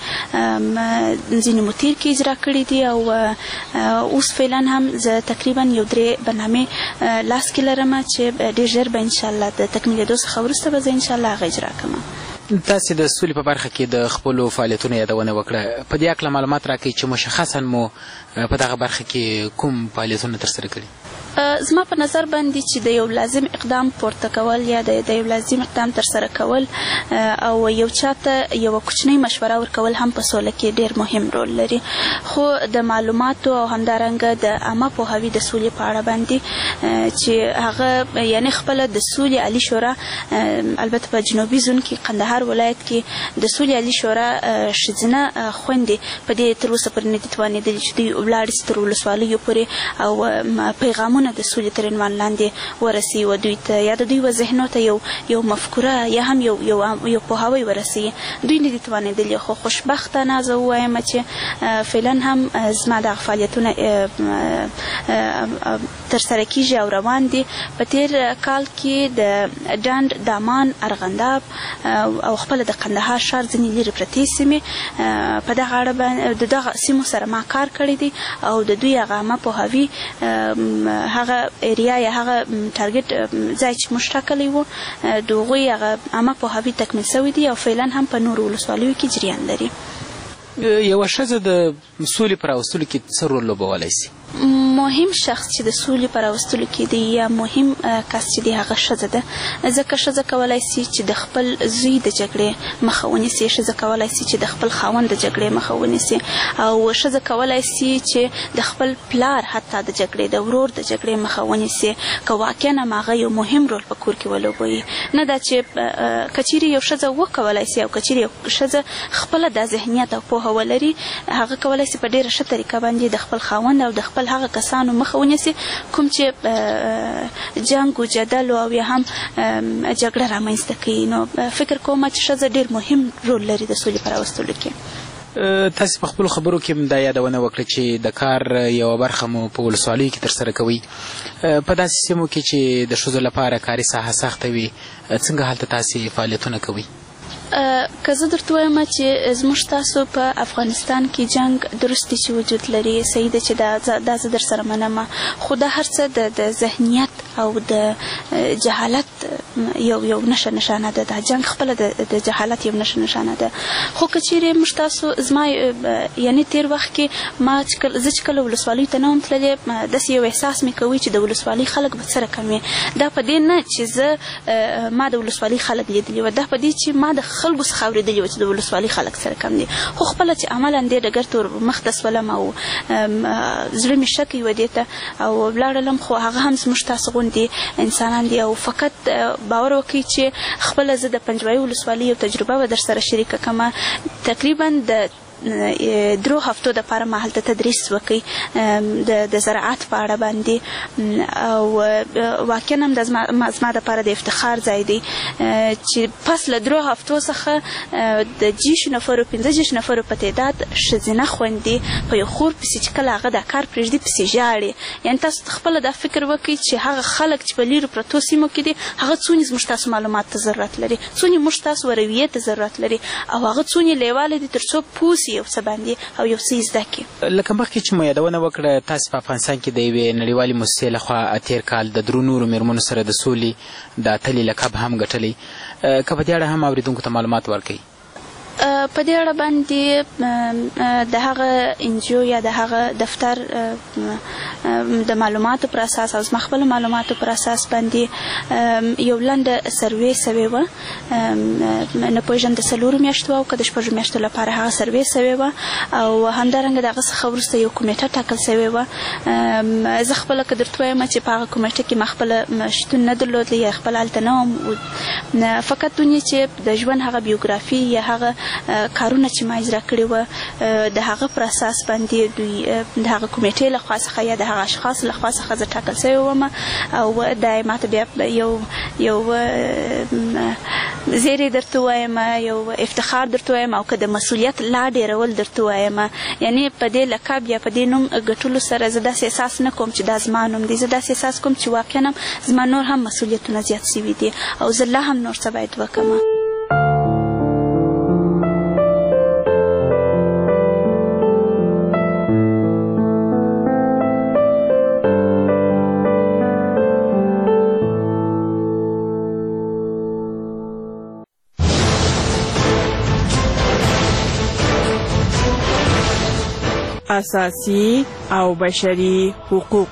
ځینې مو تیر کې اجرا کړي دي، او اوس فعلا هم زه تقریبا یو درې برنامې لاس کې لرم چې ډېر ژر به انشاءالله د تکمیلېدو څخه وروسته به زه انشاءالله هغه اجرا کوم.
تاسې د سولې په برخه کې د خپلو فعالیتونو یادونه وکړه. په دې هکله معلومات راکړئ چې مشخصا مو په دغه برخه کې کوم فعالیتونه ترسره کړي.
زما په نظر باندې چې د یو لازم اقدام پورته کول یا د یو لازم اقدام ترسره کول او یو چاته یو کوچنی مشوره ورکول هم په سوله کې ډیر مهم رول لري، خو د معلوماتو او همدارنګه د عامه پوهاوي د سولې په اړه باندې چې هغه یعنی خپل د سولې عالی شورا، البته په جنوبي زون کې قندهار ولایت کې د سولې عالی شورا ښځینه خویندې په دې تر اوسه پورې نه دي توانېدلې چې دوی ولاړې تر ولسوالیو پورې او پیغامونه د سولې تر عنوان لاندې ورسي و دوی ته یا د دوی و ذهنو ته یو یو مفکوره یا هم یو یو یو پوهاوی ورسي. دوی نه دي توانېدلي، خو خوشبختانه زه ووایم چې فعلا هم زما دغه فعالیتونه ترسره کیږي او روان دي. په تیر کال کې د ډنډ، دامان، ارغنداب او خپله د قندهار ښار ځینې لرې پرتې سیمې په دغه اړه د دغه سیمو سره ما کار کړی دی او د دوی هغه عامه پوهاوي هغه ایریا یا هغه ټارګټ ځای چې موږ ټاکلی و د هغوی هغه عامه پوهاوي تکمیل شوی دی او فعلا هم په نورو ولسوالیو کې جریان لري.
یوه ښځه د سولې په راوستلو کې څه رول لوبولی شي؟
مهم شخص چې د سولې په راوستلو کې دی یا مهم کس چې دی هغه ښځه ده، ځکه ښځه کولی شي چې د خپل زوی د جګړې مخه ونیسي، ښځه کولی شي چې د خپل خاوند د جګړې مخه ونیسي، او ښځه کولی شي چې د خپل پلار حتی د جګړې د ورور د جګړې مخه ونیسي که واقعا هم هغه یو مهم رول په کور کې ولوبوي. نه دا چې که چیرې یو ښځه وکولی شي او که چیرې یو ښځه خپله دا ذهنیت او پوهه ولري، هغه کولی شي په ډېره ښه طریقه باندې د خپل خاوند او د خپل هغه کسانو مخه ونیسي کوم چې جنګ و جدل او یا هم جګړه رامنځته کوي. نو فکر کوم چې ښځه ډېر مهم رول لري د سولې په راوستلو کې.
تاسې په خپلو خبرو کې هم دا یادونه وکړه چې د کار یوه برخه مو په ولسوالیو کې ترسره کوئ. په داسې سیمو کې چې د ښځو لپاره کاري ساحه سخته وي، څنګه هلته تاسې فعالیتونه کوئ؟
که زه درته وایم چې زموږ تاسو په افغانستان کې جنګ درستی چې وجود لري، صحیح ده چې دا زه در سره منم، خو دا هر څه د ذهنیت او د جهالت یو یو نښه نشانه ده. دا جنګ خپله د جهالت یو نښه نشانه ده. خو که چیرې موږ تاسو زما یعنې تیر وخت کې ما زه چې کله ولسوالیو ته نه وم تللې، داسې یو احساس مې کوي چې د ولسوالۍ خلک به څه رقم وي. دا په دې نه چې زه ما د ولسوالۍ خلک لیدلي وه، دا په دې چې ما د خلکو څخه اورېدلي وه چې د ولسوالۍ خلک سره کم دي، خو خپله چې عملا دې ډګر ته ورمخته سولم او زړه مې شکی و دې ته او ولاړلم، خو هغه هم زموږ تاسو غوندې انسانان دي او فقط باور وکړئ چې خپله زه د پنجوایي ولسوالۍ یو تجربه به در سره شریکه کړم. تقریبا د درو هفتو د لپاره ما هلته تدریس وکړ د زراعت په اړه باندې او واقعا هم د زما دپاره د افتخار ځای دی چې پس له درو هفتو څخه د جیشو نفرو پنځه جیشو نفرو په تعداد ښځینه خویندې په یو خور پسې چې کله هغه دا کار پرېږدي پسې ژاړي یعنې تاسو خپله دا فکر وکړئ چې هغه خلک چې په لیرو پرتو سیمو کې دي هغه څونې زموږ تاسو معلومات ته ضرورت لري څونې موږ تاسو رویې ته ضرورت لري او هغه څونې لیواله دي تر څو پوه سي یو څه باندې او یو څه یې زده کړي
لکه مخکې چې مو یادونه وکړه تاسو په افغانستان کې د یوې نړیوالې موسسې لخوا تېر کال د درو نورو مېرمنو سره د سولې د اتلې لقب هم ګټلی که په دې اړه هم اورېدونکو ته معلومات ورکوي
په دې اړه باندې د هغه انجیو یا د هغه دفتر د معلوماتو پر اساس او زما خپلو معلوماتو پر اساس باندې یو لنډه سروې سوې وه نه پوهېږم د څلورو میاشتو او که د شپږو میاشتو لپاره هغه سروې سوې وه او همدارنګه د هغه څخه وروسته یو کمیټه ټاکل سوې وه زه خپله که درته ووایم چې په هغه کمیټه کې ما خپله شتون نه درلودلی یا خپله هلته نه وم فقط دونې چې د ژوند هغه بیوګرافي یا هغه کارونه چې ما اجرا کړي وه د هغه پر اساس باندې دوی د هغه کمیټې لخوا څخه یا د هغه اشخاص لخوا څخه زه ټاکل سوې وم او دا یې ماته بیا یو یو زیری درته وایم یو افتخار درته وایم او که د مسؤلیت لا ډېرول درته وایم یعنې په دې لقب یا په دې نوم ګټلو سره زه داسې احساس نه کوم چې دا زما نوم دی زه داسې احساس کوم چې واقعا هم زما نور هم مسؤلیتونه زیات سوي دي او زه لا هم نور څه باید وکړم
اساسي او بشري حقوق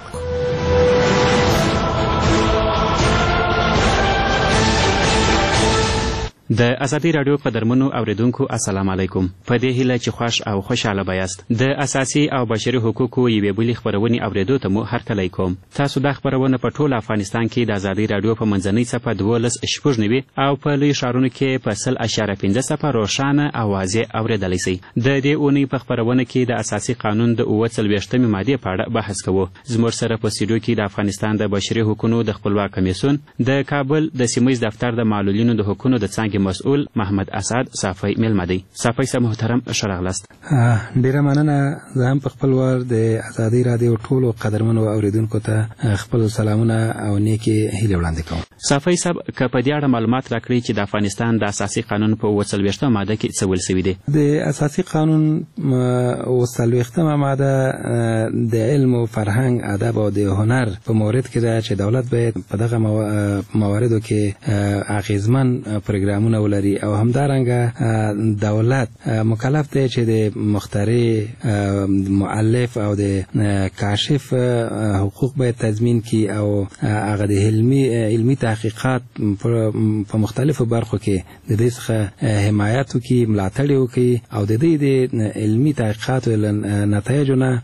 د ازادي رادیو قدرمنو اوریدونکو السلام علیکم په دې هیله چې خوښ او خوشاله بیاست د اساسي او بشري حقوقو یوې بلې خپرونې اوریدو ته مو هرکلی کوم تاسو دا خپرونه په ټول افغانستان کې د ازادي رادیو په منځنۍ څپه دولس شپږ نوي او په لوی ښارونو کې په سل اشاره پنځه څپه روښانه او واضح اوریدلی سئ د دې اونۍ په خپرونه کې د اساسي قانون د اووه څلوېښتمې مادې په اړه بحث کوو زموږ سره په سټوډیو کې د افغانستان د بشري حقوقو د خپلواک کمیسیون د کابل د سیمه ییز دفتر د معلولینو د حقوقو د څانګې مسؤل محمد اسعد صافی میلمه دی صافی صاحب محترم ښه راغلاست
ډیره مننه زه هم په خپل وار د ازادي رادیو ټولو قدرمنو اوریدونکو ته خپل سلامونه او نیکې هیلې وړاندې کوم
صافی صاحب که په دې اړه معلومات راکړئ چې د افغانستان د اساسي قانون په اووه څلوېښتمه ماده کې څه ویل سوي دي
د اساسي قانون اووه څلوېښتمه ماده د علم او فرهنګ ادب او د هنر په مورد کې ده چې دولت باید په دغه مواردو کې اغیزمن پروګرامونه ولري او همدارنګه دولت مکلف دی چې د مخترع مؤلف او د کاشف حقوق باید تضمین کی او هغه د علمي علمي تحقیقات په مختلفو برخو کې د دې څخه حمایت وکړي ملاتړ وکړي او د دې د علمي تحقیقاتو نتایجو نه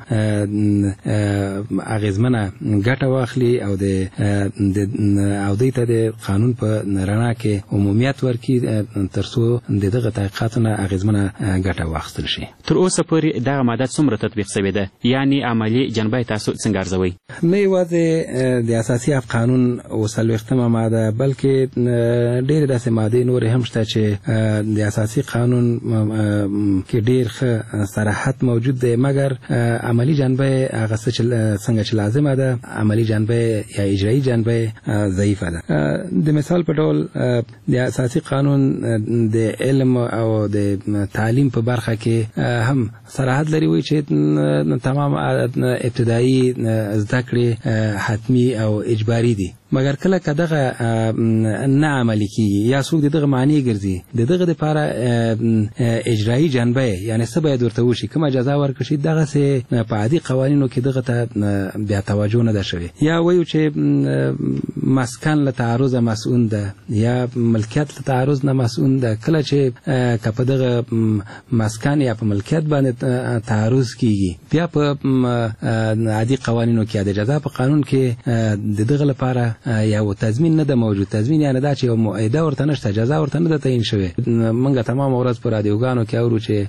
اغیزمنه ګټه واخلي او د او دې ته د قانون په رڼا کې عمومیت ورکړي ترڅو دغه تحقیقاتو نه اغیزمنه ګټه واخیستل شي
تر اوسه پورې دغه ماده څومره تطبیق شوې ده یعنی عملي جنبه تاسو څنګه ارزوئ
نه یوازې د اساسي قانون اووه څلوېښتمه ماده بلکې ډېرې داسې مادې نورې هم شته چې د اساسي قانون کې ډېر ښه صراحت موجود دی مګر عملي جنبه هغه څنګه چې لازمه ده عملي جنبه یا اجرایي جنبه ضعیفه ده د مثال په ډول د اساسي قانون د علم او د تعلیم په برخه کې هم صراحت لري وي چې تمام ابتدایي زده کړې حتمی او اجباري دي مګر کله که دغه نه عملي کیږي یا څوک دغه معنی ګرځي د دغه لپاره اجرایي جنبه یعنی څه باید ورته وشي کومه جزا ورکړل شي دغسې په عادي قوانینو کې دغه ته بیا توجه نه ده شوې یا وایو چې مسکن له تعرض مسئول ده یا ملکیت له تعرض نه مسئول ده کله چې که په دغه مسکن یا په ملکیت باندې تعرض کیږي بیا په عادي قوانینو کې د جزا په قانون کې د دغه لپاره یو تضمین نه د موجود تضمین یعنی دا چې یو معاهده ورته نشته جزا ورته نه ده تعیین شوې موږ تمام ورځ په رادیوګانو کې اورو چې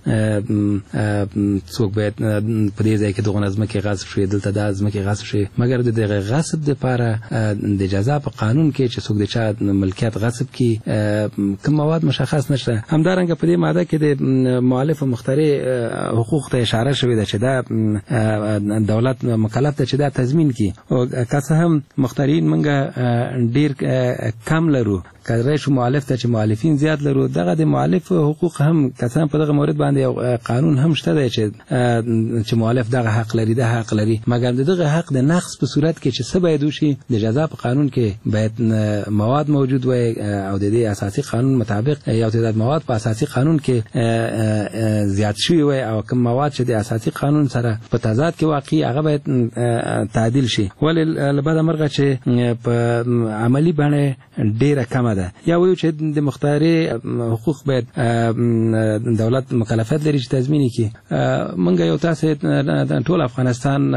څوک باید په دې ځای کې دغه ځمکې غصب شي دلته دا ځمکې غصب شي مګر د دغه غصب لپاره د جزا په قانون کې چې څوک د چا ملکیت غصب کی کوم مواد مشخص نشته همدارنګه په دې ماده کې د مؤلف مخترع حقوق ته اشاره شوې ده چې دا دولت مکلف ده چې دا تضمین کی او که څه هم مخترعین موږ ډیر کم لرو کله شو مؤلف ته چې مؤلفین زیات لرو دغه د مؤلف حقوق هم کسان په دغه مورد باندې قانون هم شته دی چې چې مؤلف دغه حق لري د حق لري مګر دغه حق د نقص په صورت کې چې څه باید وشي د جزا په قانون کې باید مواد موجود وي او د دې اساسي قانون مطابق یو تعداد مواد په اساسي قانون کې زیات شوی وي او کوم مواد چې د اساسي قانون سره په تضاد کې واقعي هغه باید تعدیل شي ولې لبدا مرغه چې په عملی باندې ډیره کم ده یا وایو چې د مخترع حقوق باید دولت مکلفیت لري چې تضمین کړي مونږ یو تاسو ټول افغانستان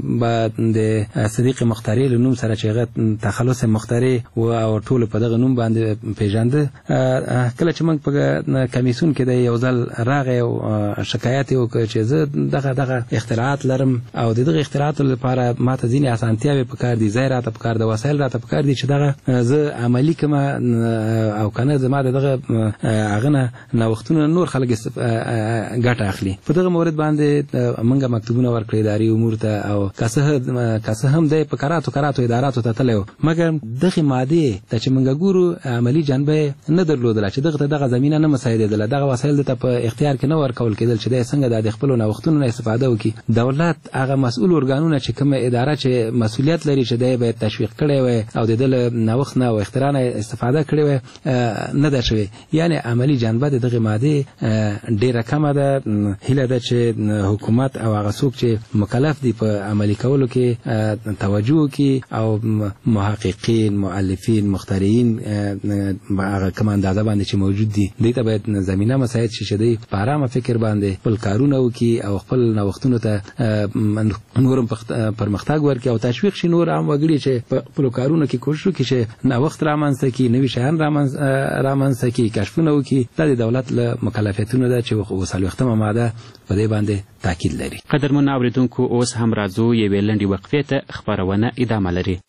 د صدیق مخترع له نوم سره چې هغه تخلص مخترع او ټول په دغه نوم باندې پیژنده کله چې موږ په کمیسیون کې د یو ځل راغی او شکایت وکړ چې زه دغه دغه اختراعات لرم او دغه اختراعات لپاره ماته ځینې اسانتیاوې پکار دي ځای راته پکار د وسایل راته پکار دي چې دغه زه عملی کما او کنه زما دغه هغه نه نوښتونه نور خلک ګټه اخلي په دغه مورد باندې موږ مکتوبونه ورکړي اداري امور ته او کسه کسه هم د پکاراتو کراتو اداراتو ته تلو مګر دغه ماده ته چې موږ ګورو عملی جنبه نه درلودل چې دغه دغه زمينه نه مساعده دغه وسایل ته په اختیار کې نه ورکول کېدل چې د څنګه د خپل نوښتونو نه استفاده وکړي دولت هغه مسؤل ارګانونه چې کومه اداره چې مسؤلیت لري چې د به تشویق کړي وي او د نوښت نه او اختراع نه استفاده کړي وي نه ده شوی یعنی عملی جنبه دغه ماده ډیره کمه ده هله ده چې حکومت او هغه څوک چې مکلف دي په عملی کولو کې توجه کوي او محققین مؤلفین مخترعین هغه کوم اندازه باندې چې موجود دي دوی ته باید زمينه مساعد شي چې دوی په آرامه فکر باندې خپل کارونه وکړي او خپل نوښتونو ته نورم پرمختګ ورکړي او تشویق شي نور عام وګړي چې په خپل کارونو کې کوشش وکړي چې نوښت رامنځته کړي نوي شیان رامنځته کړي کشفونه وکړي د دولت له مکلفیتونو ده چې وسایل وختمه ماده په دې باندې تاکید لري
قدرمن اوریدونکو اوس هم راځو یوې لنډې وقفې ته خبرونه ادامه لري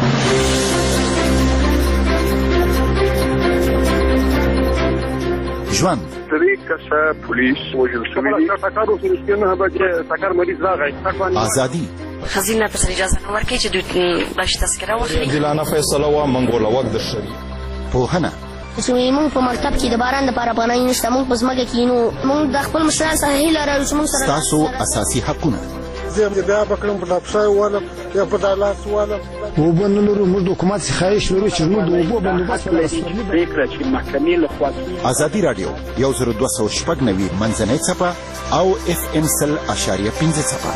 ژوند
طریقه پولیس وجل شوی ټاکارو چې نه به ټاکار مریض راغی
ازادي
خزینه په اجازه نو ورکړي چې دوی باش تذکره واخلي
جلانه فیصله وا منګول وخت د شری
پوهنه
چې موږ په مکتب کې د باران لپاره پناه نشته موږ په ځمکه کې نو موږ د خپل مشران سره هیله لرو چې موږ سره
تاسو اساسي حقونه
زه بیا بکړم په لپسای ولا یا په دالاس ولا
وبنلرو موږ د حکومت څخه خواهش لرو چې موږ د اوبو بندوبست
پریکړه چې محکمې له خوا
ازادي رادیو یو زر دوه سوه شپږ نوي منځنۍ څپه او اف ام سل اشاریه پنځه څپه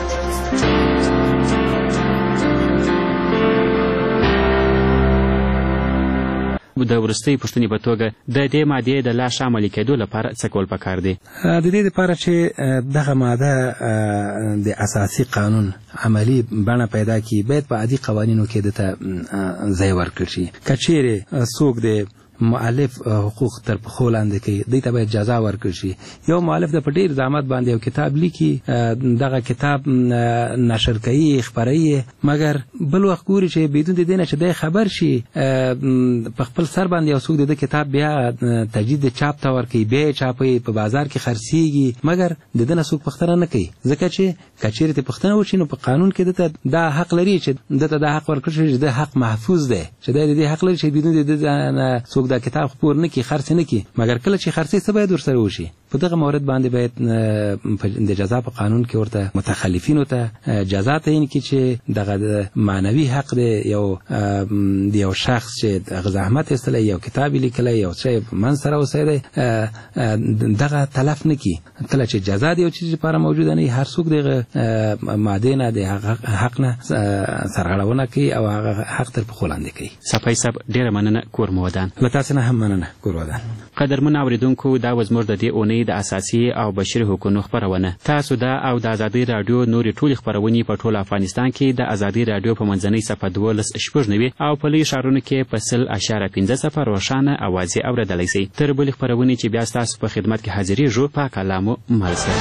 د ورستۍ پوښتنې په توګه د دې مادې د لا شامل کېدو لپاره څه کول پکار دي
د دې لپاره چې دغه ماده د اساسي قانون عملی بڼه پیدا کړي باید په عادي قوانینو کې د ځای ورکړي شي که چیرې څوک د مؤلف حقوق تر پخو لاندې کوي دوی ته باید جزا ورکړي شي یو مؤلف د په ډېر زحمت باندې یو کتاب لیکي دغه کتاب نشر کوي خپروي مګر بل وخت ګوري چې بدون د دې نه چې دی خبر شي په خپل سر باندې یو څوک د کتاب بیا تجدید چاپ ته ورکوي بیا یې چاپوي په بازار کې خرڅېږي مګر د ده نه څوک پوښتنه نه کوي ځکه چې که چېرې ته پوښتنه وشي نو په قانون کې ده ته دا حق لري چې ده ته دا حق ورکړل شي چې د حق محفوظ دی چې دی د دې حق لري چې بدون د ده نه څوک دا کتاب خپور نه کی خرڅ نه کی مګر کله چې خرڅې څه باید ورسره وشي په دغه مورد باندې باید د جزا په قانون کې ورته متخلفینو ته جزا تعیین کړي چې دغه معنوي حق دی یو د یو شخص چې دغه زحمت ایستلی یو کتاب لیکلی یو څه من سره اوسېدی دغه تلف نه کړي کله چې جزا د یو چیز لپاره موجوده نه هر څوک دغه مادې نه د حق نه سرغړونه کوي او هغه حق تر پښو لاندې کوي
صفای صاحب ډېره مننه کور مو ودان
له تاسو نه هم مننه کور ودان
قدرمن اوریدونکو دا و زموږ د دې اونۍ د اساسي او بشري حقوقو خپرونه. تاسو دا او د ازادي رادیو نورې ټولې خپرونې په ټول افغانستان کې د ازادي رادیو په منځنۍ صفحه دولس شپږ نوي او په لوی ښارونو کې په سل اشاره پنځه صفر روښانه اوازې اورېدلی سئ. تر بلې خپرونې چې بیا ستاسو په خدمت کې حاضرېږو پاک الله مو مل شه.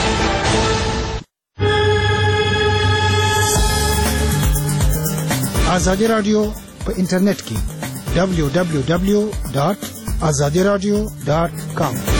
ازادي رادیو په انټرنیټ کې دبلیو دبلیو دبلیو ډاټ ازادي رادیو ډاټ کام